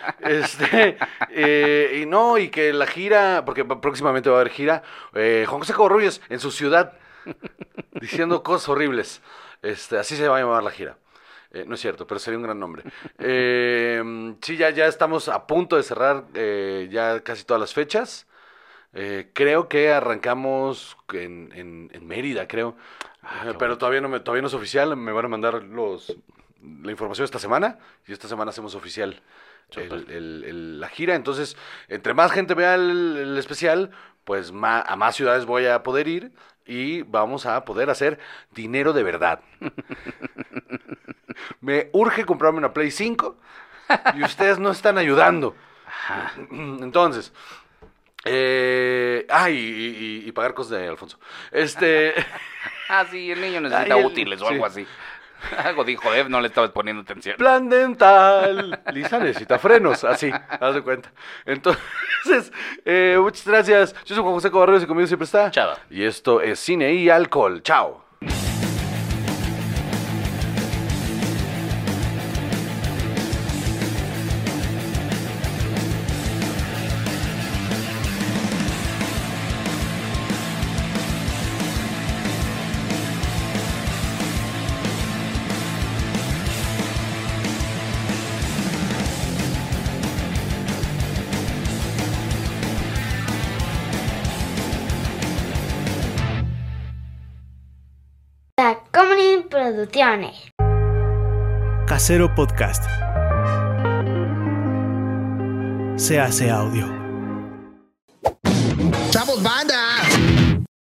Y que la gira, porque próximamente va a haber gira, Juan José Covarrubias en su ciudad, diciendo cosas horribles. Así se va a llamar la gira. No es cierto, pero sería un gran nombre. Sí, ya estamos a punto de cerrar ya casi todas las fechas. Creo que arrancamos en Mérida, creo. Pero todavía no es oficial. Me van a mandar la información esta semana. Y esta semana hacemos oficial la gira. Entonces, entre más gente vea el especial, pues a más ciudades voy a poder ir. Y vamos a poder hacer dinero de verdad. Me urge comprarme una Play 5. Y ustedes no están ayudando. Ajá. Entonces... y pagar cosas de Alfonso. Sí, el niño necesita Ay, útiles o sí. algo así. Algo dijo Dev, no le estabas poniendo atención. Plan dental. Lisa necesita frenos. Así, haz de cuenta. Entonces, muchas gracias. Yo soy Juan José Covarrubias y conmigo siempre está Chava. Y esto es Cine y Alcohol. Chao. Tacomunin Producciones. Casero Podcast. Se hace audio. ¡Chavos, banda!